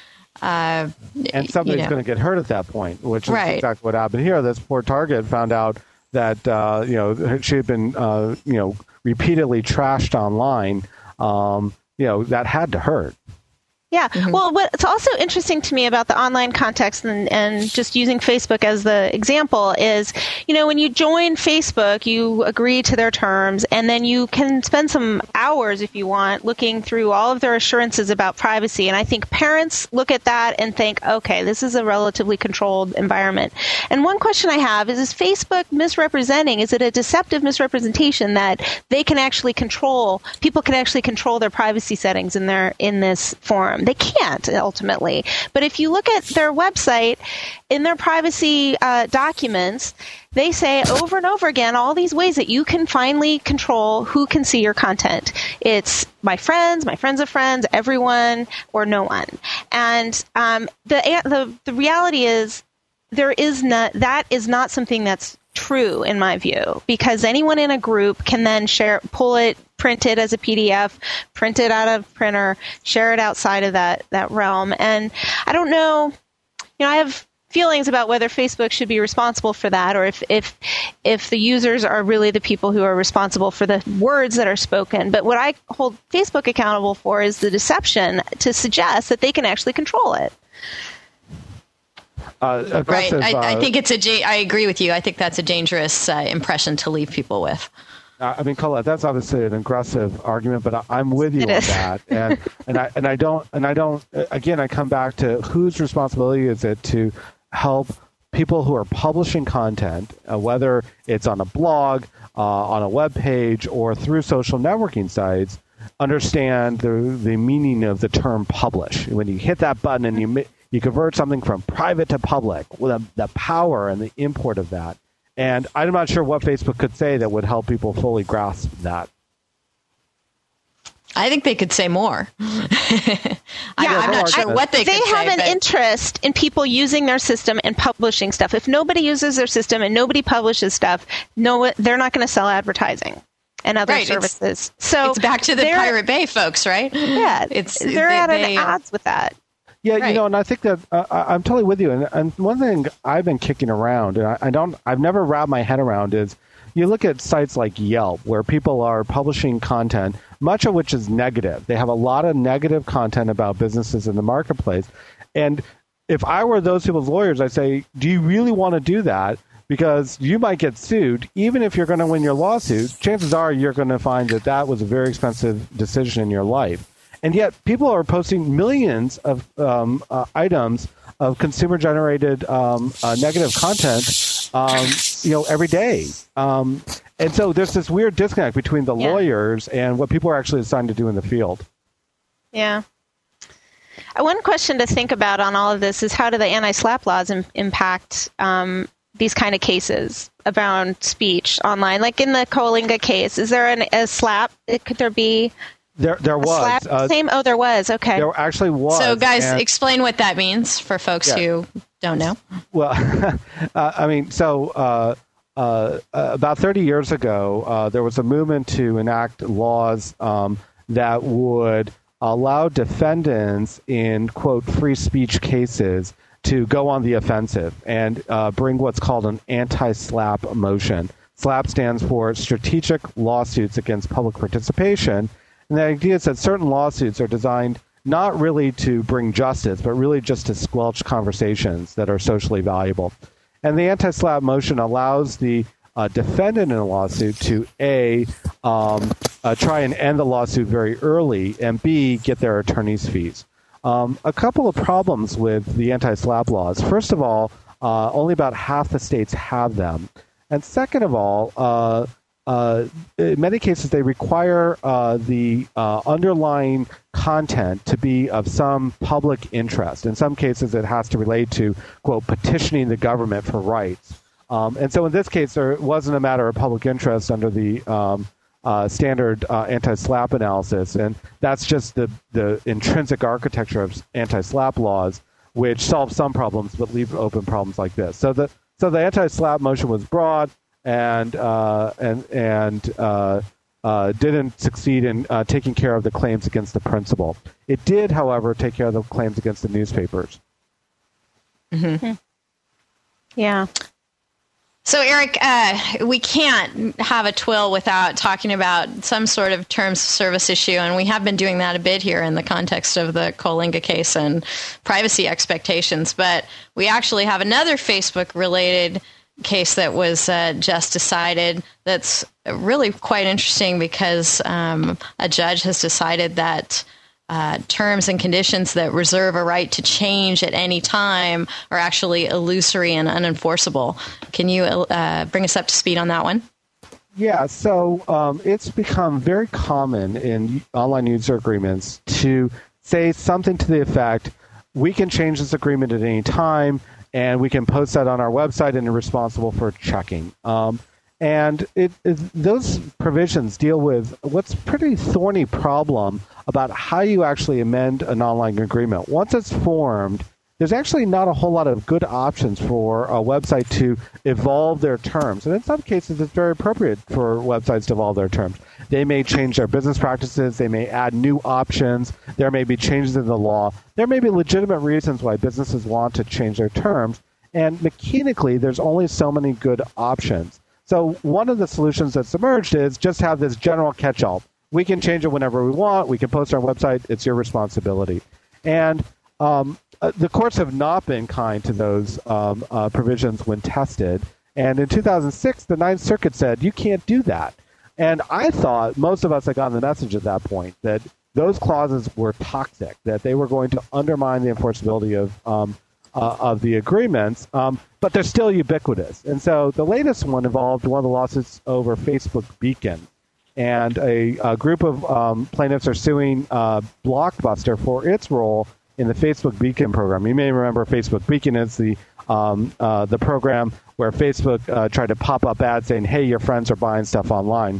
uh, and somebody's you know. going to get hurt at that point, which is right. exactly what happened here. This poor target found out that uh, you know she had been uh, you know repeatedly trashed online. Um, you know that had to hurt. Yeah. Mm-hmm. Well, what's also interesting to me about the online context and, and just using Facebook as the example is, you know, when you join Facebook, you agree to their terms, and then you can spend some hours, if you want, looking through all of their assurances about privacy. And I think parents look at that and think, okay, this is a relatively controlled environment. And one question I have is, is Facebook misrepresenting? Is it a deceptive misrepresentation that they can actually control, people can actually control their privacy settings in their in this forum? They can't, ultimately. But if you look at their website, in their privacy uh, documents, they say over and over again all these ways that you can finally control who can see your content. It's my friends, my friends of friends, everyone, or no one. And um, the, the the reality is there is not that is not something that's true in my view, because anyone in a group can then share, pull it, print it as a P D F, print it out of printer, share it outside of that, that realm. And I don't know, you know, I have feelings about whether Facebook should be responsible for that, or if, if, if the users are really the people who are responsible for the words that are spoken. But what I hold Facebook accountable for is the deception to suggest that they can actually control it. Uh, right. I, uh, I think it's a. I agree with you. I think that's a dangerous uh, impression to leave people with. I mean, Colette, that's obviously an aggressive argument, but I, I'm with you it on is. that. And and I and I don't and I don't. Again, I come back to whose responsibility is it to help people who are publishing content, uh, whether it's on a blog, uh, on a web page, or through social networking sites, understand the the meaning of the term publish. When you hit that button and you you convert something from private to public, well, the, the power and the import of that. And I'm not sure what Facebook could say that would help people fully grasp that. I think they could say more. Yeah, I'm not sure what they, they could say. They have an but... interest in people using their system and publishing stuff. If nobody uses their system and nobody publishes stuff, no, they're not going to sell advertising and other right, services. It's, so it's back to the Pirate Bay folks, right? Yeah, it's they're they, at they, an odds with that. Yeah, right. you know, and I think that uh, I'm totally with you. And, and one thing I've been kicking around, and I, I don't, I've never wrapped my head around, is you look at sites like Yelp, where people are publishing content, much of which is negative. They have a lot of negative content about businesses in the marketplace. And if I were those people's lawyers, I'd say, do you really want to do that? Because you might get sued. Even if you're going to win your lawsuit, chances are you're going to find that that was a very expensive decision in your life. And yet people are posting millions of um, uh, items of consumer-generated um, uh, negative content, um, you know, every day. Um, and so there's this weird disconnect between the yeah. lawyers and what people are actually assigned to do in the field. Yeah. One question to think about on all of this is how do the anti-SLAPP laws im- impact um, these kind of cases around speech online? Like in the Coalinga case, is there an, a slap? Could there be There, there was. slap? Uh, Same. Oh, there was. Okay. There actually was. So, guys, and, explain what that means for folks Yeah. who don't know. Well, uh, I mean, so uh, uh, about thirty years ago, uh, there was a movement to enact laws um, that would allow defendants in, quote, free speech cases to go on the offensive and uh, bring what's called an anti-SLAPP motion. SLAPP stands for Strategic Lawsuits Against Public Participation. And the idea is that certain lawsuits are designed not really to bring justice, but really just to squelch conversations that are socially valuable. And the anti-SLAPP motion allows the uh, defendant in a lawsuit to, A, um, uh, try and end the lawsuit very early, and B, get their attorney's fees. Um, a couple of problems with the anti-SLAPP laws. First of all, uh, only about half the states have them. And second of all, uh, Uh, in many cases, they require uh, the uh, underlying content to be of some public interest. In some cases, it has to relate to, quote, petitioning the government for rights. Um, and so in this case, there wasn't a matter of public interest under the um, uh, standard uh, anti-SLAPP analysis. And that's just the, the intrinsic architecture of anti-SLAPP laws, which solve some problems but leave open problems like this. So the, so the anti-SLAPP motion was broad, and uh, and and uh, uh, didn't succeed in uh, taking care of the claims against the principal. It did, however, take care of the claims against the newspapers. Mm-hmm. Yeah. So, Eric, uh, we can't have a twill without talking about some sort of terms of service issue, and we have been doing that a bit here in the context of the Coalinga case and privacy expectations. But we actually have another Facebook-related case that was uh, just decided that's really quite interesting because um, a judge has decided that uh, terms and conditions that reserve a right to change at any time are actually illusory and unenforceable. Can you uh, bring us up to speed on that one? Yeah, so um, it's become very common in online user agreements to say something to the effect, we can change this agreement at any time, and we can post that on our website and are responsible for checking. Um, and it, it, those provisions deal with what's a pretty thorny problem about how you actually amend an online agreement. Once it's formed, there's actually not a whole lot of good options for a website to evolve their terms. And in some cases, it's very appropriate for websites to evolve their terms. They may change their business practices. They may add new options. There may be changes in the law. There may be legitimate reasons why businesses want to change their terms. And mechanically, there's only so many good options. So one of the solutions that's emerged is just have this general catch-all. We can change it whenever we want. We can post on our website. It's your responsibility. And um, uh, the courts have not been kind to those um, uh, provisions when tested. And in two thousand six, the Ninth Circuit said, you can't do that. And I thought most of us had gotten the message at that point that those clauses were toxic, that they were going to undermine the enforceability of um, uh, of the agreements, um, but they're still ubiquitous. And so the latest one involved one of the lawsuits over Facebook Beacon. And a, a group of um, plaintiffs are suing uh, Blockbuster for its role in the Facebook Beacon program. You may remember Facebook Beacon is the um, uh, the program where Facebook uh, tried to pop up ads saying, hey, your friends are buying stuff online.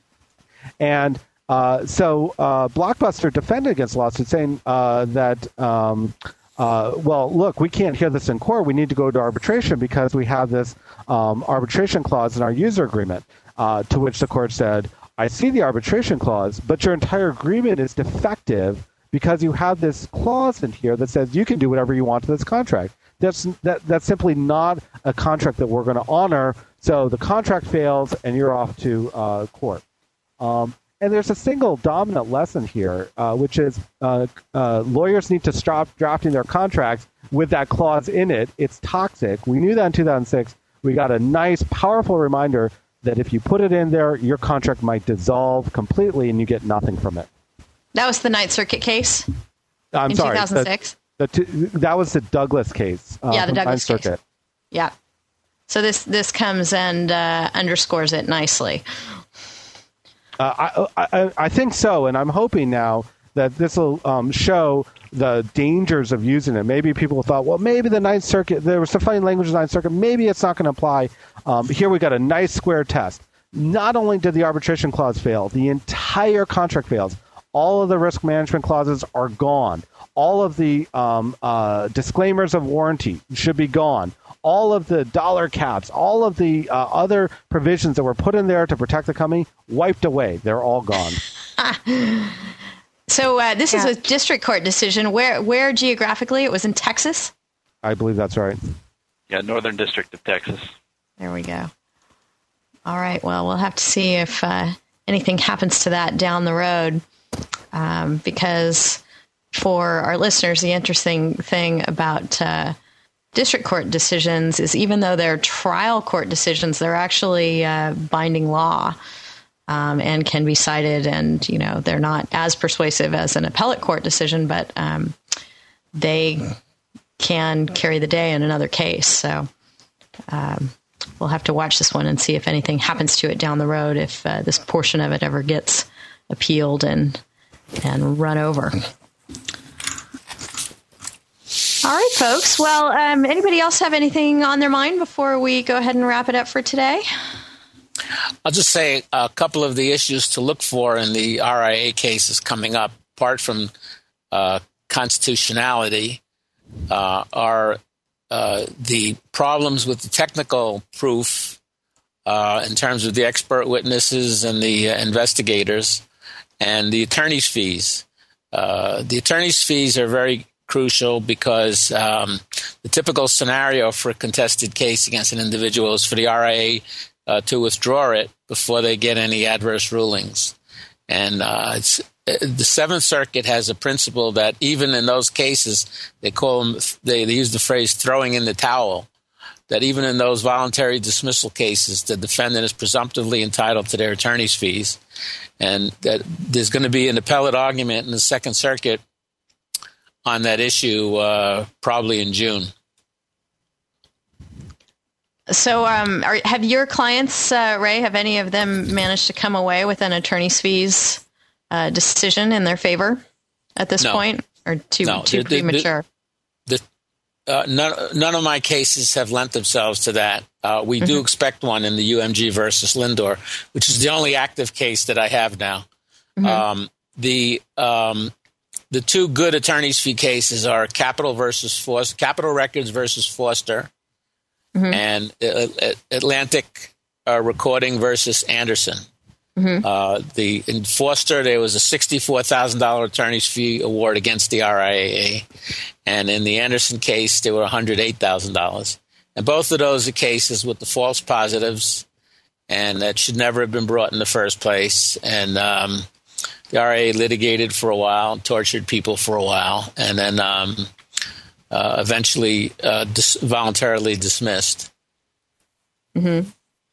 And uh, so uh, Blockbuster defended against the lawsuit saying uh, that, um, uh, well, look, we can't hear this in court. We need to go to arbitration because we have this um, arbitration clause in our user agreement, uh, to which the court said, I see the arbitration clause, but your entire agreement is defective because you have this clause in here that says you can do whatever you want to this contract. That's that, that's simply not a contract that we're going to honor. So the contract fails, and you're off to uh, court. Um, and there's a single dominant lesson here, uh, which is uh, uh, lawyers need to stop drafting their contracts with that clause in it. It's toxic. We knew that in two thousand six. We got a nice, powerful reminder that if you put it in there, your contract might dissolve completely, and you get nothing from it. That was the Ninth Circuit case I'm in sorry, two thousand six? The, the, that was the Douglas case. Uh, yeah, the Douglas Ninth case. Circuit. Yeah. So this, this comes and uh, underscores it nicely. Uh, I, I, I think so, and I'm hoping now that this will um, show the dangers of using it. Maybe people thought, well, maybe the Ninth Circuit, there was some funny language in the Ninth Circuit, maybe it's not going to apply. Um, here we got a nice square test. Not only did the arbitration clause fail, the entire contract fails. All of the risk management clauses are gone. All of the um, uh, disclaimers of warranty should be gone. All of the dollar caps, all of the uh, other provisions that were put in there to protect the company, wiped away. They're all gone. So uh, this Yeah. is a district court decision. Where, where geographically? It was in Texas? I believe that's right. Yeah, Northern District of Texas. There we go. All right. Well, we'll have to see if uh, anything happens to that down the road. Um, because for our listeners, the interesting thing about uh, district court decisions is even though they're trial court decisions, they're actually uh, binding law. Um, and can be cited, and you know they're not as persuasive as an appellate court decision, but um, they can carry the day in another case. So um, we'll have to watch this one and see if anything happens to it down the road, if uh, this portion of it ever gets appealed and and run over. All right, folks. Well, um, anybody else have anything on their mind before we go ahead and wrap it up for today? I'll just say a couple of the issues to look for in the R I A cases coming up, apart from uh, constitutionality, uh, are uh, the problems with the technical proof uh, in terms of the expert witnesses and the uh, investigators, and the attorney's fees. Uh, the attorney's fees are very crucial because um, the typical scenario for a contested case against an individual is for the R I A Uh, to withdraw it before they get any adverse rulings. And uh, it's, uh, the Seventh Circuit has a principle that even in those cases, they call them, they, they use the phrase throwing in the towel, that even in those voluntary dismissal cases, the defendant is presumptively entitled to their attorney's fees. And that there's going to be an appellate argument in the Second Circuit on that issue uh, probably in June. So um, are, have your clients, uh, Ray, have any of them managed to come away with an attorney's fees uh, decision in their favor at this no. point, or too, no. too the, the, premature? The, uh, none, none of my cases have lent themselves to that. Uh, we mm-hmm. do expect one in the U M G versus Lindor, which is the only active case that I have now. Mm-hmm. Um, the um, the two good attorney's fee cases are Capital versus Foster, Capital Records versus Foster. Mm-hmm. And uh, Atlantic uh, Recording versus Anderson. Mm-hmm. Uh, the in Foster, there was a sixty-four thousand dollars attorney's fee award against the R I A A, and in the Anderson case, there were one hundred eight thousand dollars. And both of those are cases with the false positives, and that should never have been brought in the first place. And um, the R I A A litigated for a while, tortured people for a while, and then. Um, Uh, eventually uh, dis- voluntarily dismissed. Mm-hmm.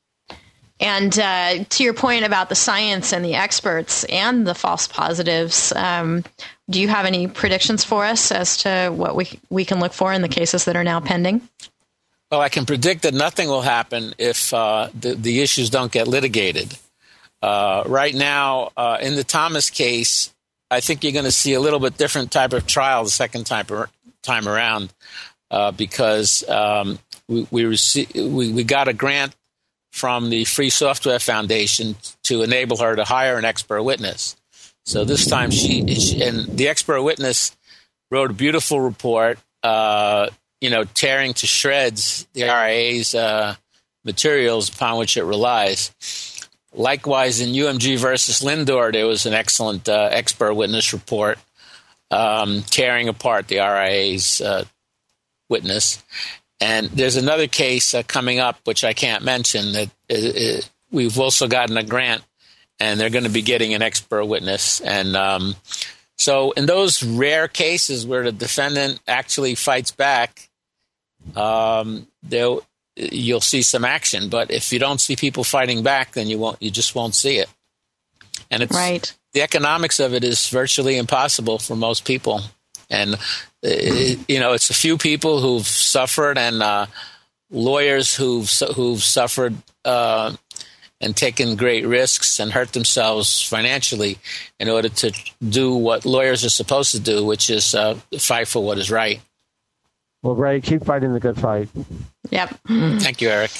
And uh, to your point about the science and the experts and the false positives, um, do you have any predictions for us as to what we we can look for in the cases that are now pending? Well, I can predict that nothing will happen if uh, the, the issues don't get litigated. Uh, right now, uh, in the Thomas case, I think you're going to see a little bit different type of trial the second time per- time around uh, because um, we we, rece- we we got a grant from the Free Software Foundation to enable her to hire an expert witness. So this time she, she and the expert witness wrote a beautiful report, uh, you know, tearing to shreds the R I A's uh, materials upon which it relies. Likewise, in U M G versus Lindor, there was an excellent uh, expert witness report um, tearing apart the R I A's uh, witness. And there's another case uh, coming up, which I can't mention, that it, it, we've also gotten a grant, and they're going to be getting an expert witness. And um, so in those rare cases where the defendant actually fights back, um, they'll you'll see some action. But if you don't see people fighting back, then you won't. You just won't see it. And it's right. The economics of it is virtually impossible for most people. And it, you know, it's a few people who've suffered, and uh, lawyers who've who've suffered, uh, and taken great risks and hurt themselves financially in order to do what lawyers are supposed to do, which is uh, fight for what is right. Well, Ray, keep fighting the good fight. Yep. Thank you, Eric.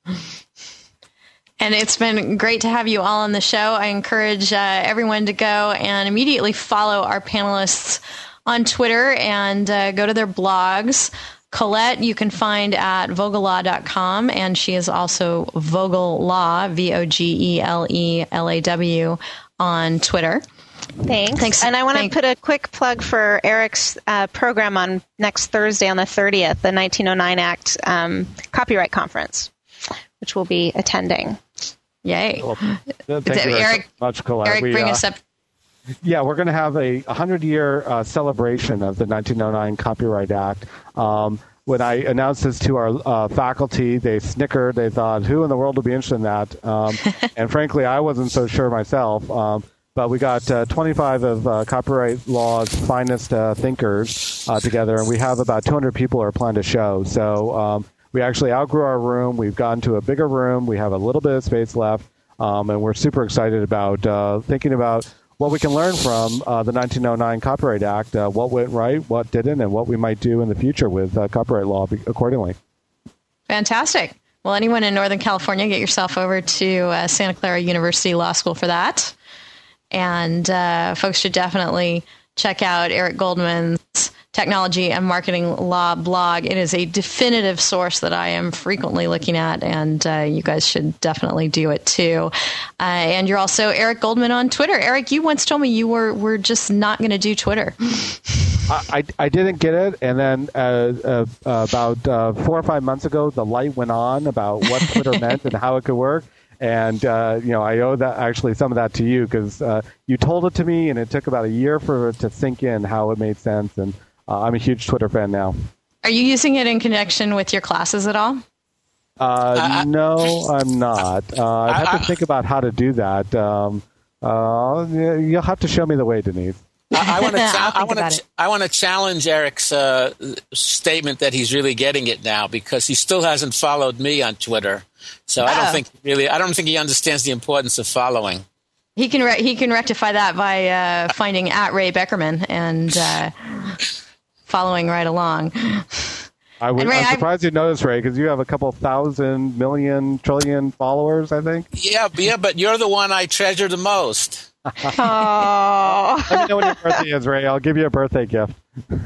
And it's been great to have you all on the show. I encourage uh, everyone to go and immediately follow our panelists on Twitter and uh, go to their blogs. Colette, you can find at vogel law dot com, and she is also Vogel Law, V O G E L E L A W, on Twitter. Thanks. Thanks. And I want to put a quick plug for Eric's uh, program on next Thursday on the thirtieth, the nineteen oh nine Act um, Copyright Conference, which we'll be attending. Yay. Well, thank you Eric, so much, Colette. Eric, we, bring uh, us up. Yeah, we're going to have a hundred-year uh, celebration of the nineteen oh nine Copyright Act. Um, when I announced this to our uh, faculty, they snickered. They thought, who in the world would be interested in that? Um, and frankly, I wasn't so sure myself. Um, but we got uh, twenty-five of uh, copyright law's finest uh, thinkers uh, together, and we have about two hundred people who are planning to show. So um, we actually outgrew our room. We've gone to a bigger room. We have a little bit of space left, um, and we're super excited about uh, thinking about what we can learn from uh, the nineteen oh nine Copyright Act, uh, what went right, what didn't, and what we might do in the future with uh, copyright law accordingly. Fantastic. Well, anyone in Northern California, get yourself over to uh, Santa Clara University Law School for that. And uh, folks should definitely check out Eric Goldman's Technology and Marketing Law blog. It is a definitive source that I am frequently looking at, and uh, you guys should definitely do it too. Uh, and you're also Eric Goldman on Twitter. Eric, you once told me you were, were just not going to do Twitter. I, I, I didn't get it, and then uh, uh, about uh, four or five months ago, the light went on about what Twitter meant and how it could work. And, uh, you know, I owe that actually some of that to you because uh, you told it to me, and it took about a year for it to sink in how it made sense. And uh, I'm a huge Twitter fan now. Are you using it in connection with your classes at all? Uh, uh, no, I'm not. Uh, I have I, to think about how to do that. Um, uh, you'll have to show me the way, Denise. I, I want to. I want to. I want to challenge Eric's uh, statement that he's really getting it now because he still hasn't followed me on Twitter. So I don't Oh. think really. I don't think he understands the importance of following. He can re- he can rectify that by uh, finding at Ray Beckerman and uh, following right along. I would, Ray, I'm I- surprised you noticed, Ray, because you have a couple thousand, million, trillion followers, I think. Yeah, yeah, but you're the one I treasure the most. Oh. Let me know when your birthday is, Ray. I'll give you a birthday gift.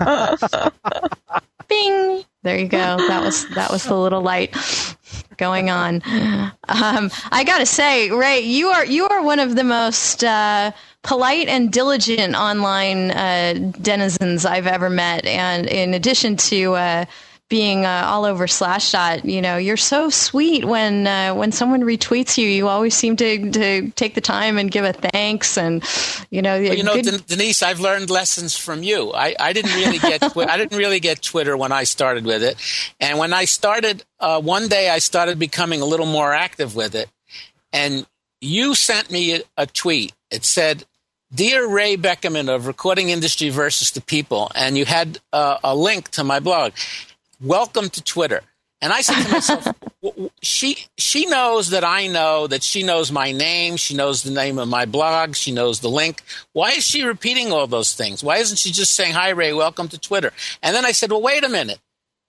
Bing! There you go. That was that was the little light going on. Um, I gotta say, Ray, you are you are one of the most uh, polite and diligent online uh, denizens I've ever met. And in addition to uh, being uh, all over Slashdot, you know, you're so sweet when uh, when someone retweets you. You always seem to, to take the time and give a thanks, and you know, Well, you know, good- Den- Denise, I've learned lessons from you. I, I didn't really get twi- I didn't really get Twitter when I started with it, and when I started, uh, one day I started becoming a little more active with it, and you sent me a, a tweet. It said, "Dear Ray Beckerman of Recording Industry versus the People," and you had uh, a link to my blog. Welcome to Twitter. And I said to myself, w- w- she she knows that I know that she knows my name. She knows the name of my blog. She knows the link. Why is she repeating all those things? Why isn't she just saying, "Hi, Ray, welcome to Twitter"? And then I said, well, wait a minute.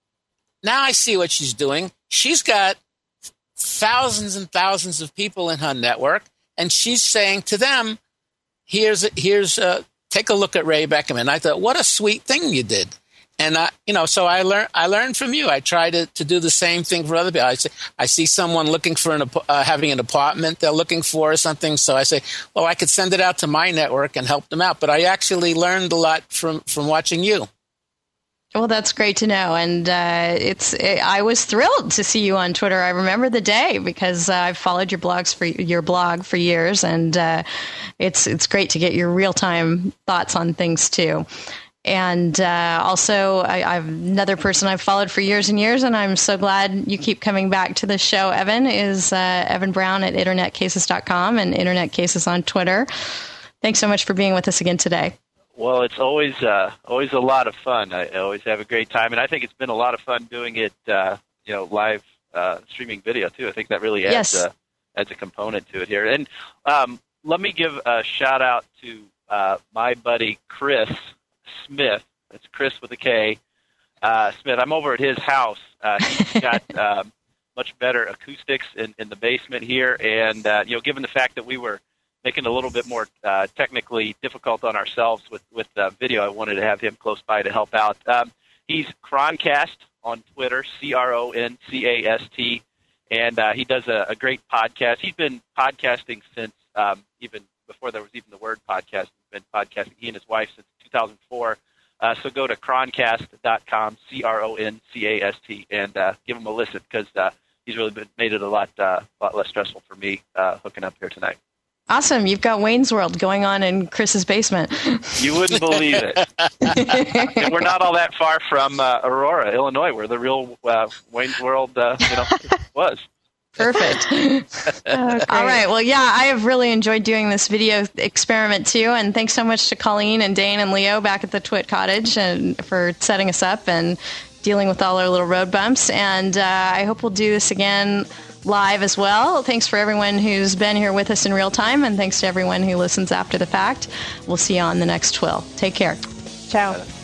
Now I see what she's doing. She's got thousands and thousands of people in her network, and she's saying to them, here's, here's uh, take a look at Ray Beckerman. And I thought, what a sweet thing you did. And I, you know, so I learned. I learned from you. I try to, to do the same thing for other people. I say, I see someone looking for an uh, having an apartment they're looking for or something. So I say, well, I could send it out to my network and help them out. But I actually learned a lot from, from watching you. Well, that's great to know, and uh, it's. It, I was thrilled to see you on Twitter. I remember the day because uh, I've followed your blogs for your blog for years, and uh, it's it's great to get your real time thoughts on things too. And uh, also, I, I've another person I've followed for years and years, and I'm so glad you keep coming back to the show. Evan is uh, Evan Brown at internet cases dot com and Internet Cases on Twitter. Thanks so much for being with us again today. Well, it's always uh, always a lot of fun. I always have a great time, and I think it's been a lot of fun doing it, uh, you know, live uh, streaming video too. I think that really adds Yes. uh, as a component to it here. And um, let me give a shout out to uh, my buddy Chris Smith. It's Chris with a K. Uh, Smith. I'm over at his house. Uh, he's got um, much better acoustics in, in the basement here, and uh, you know, given the fact that we were making it a little bit more uh, technically difficult on ourselves with with uh, video, I wanted to have him close by to help out. Um, he's Croncast on Twitter, C R O N C A S T, and uh, he does a, a great podcast. He's been podcasting since um, even before there was even the word podcast. He's been podcasting, he and his wife, since two thousand four. Uh, so go to croncast dot com, C R O N C A S T, and uh, give him a listen, because uh, he's really been, made it a lot, uh, lot less stressful for me uh, hooking up here tonight. Awesome. You've got Wayne's World going on in Chris's basement. You wouldn't believe it. And we're not all that far from uh, Aurora, Illinois, where the real uh, Wayne's World uh, you know, was. Perfect. Oh, all right. Well, yeah, I have really enjoyed doing this video experiment too. And thanks so much to Colleen and Dane and Leo back at the Twit Cottage and for setting us up and dealing with all our little road bumps. And uh, I hope we'll do this again live as well. Thanks for everyone who's been here with us in real time, and thanks to everyone who listens after the fact. We'll see you on the next Twill. Take care. Ciao.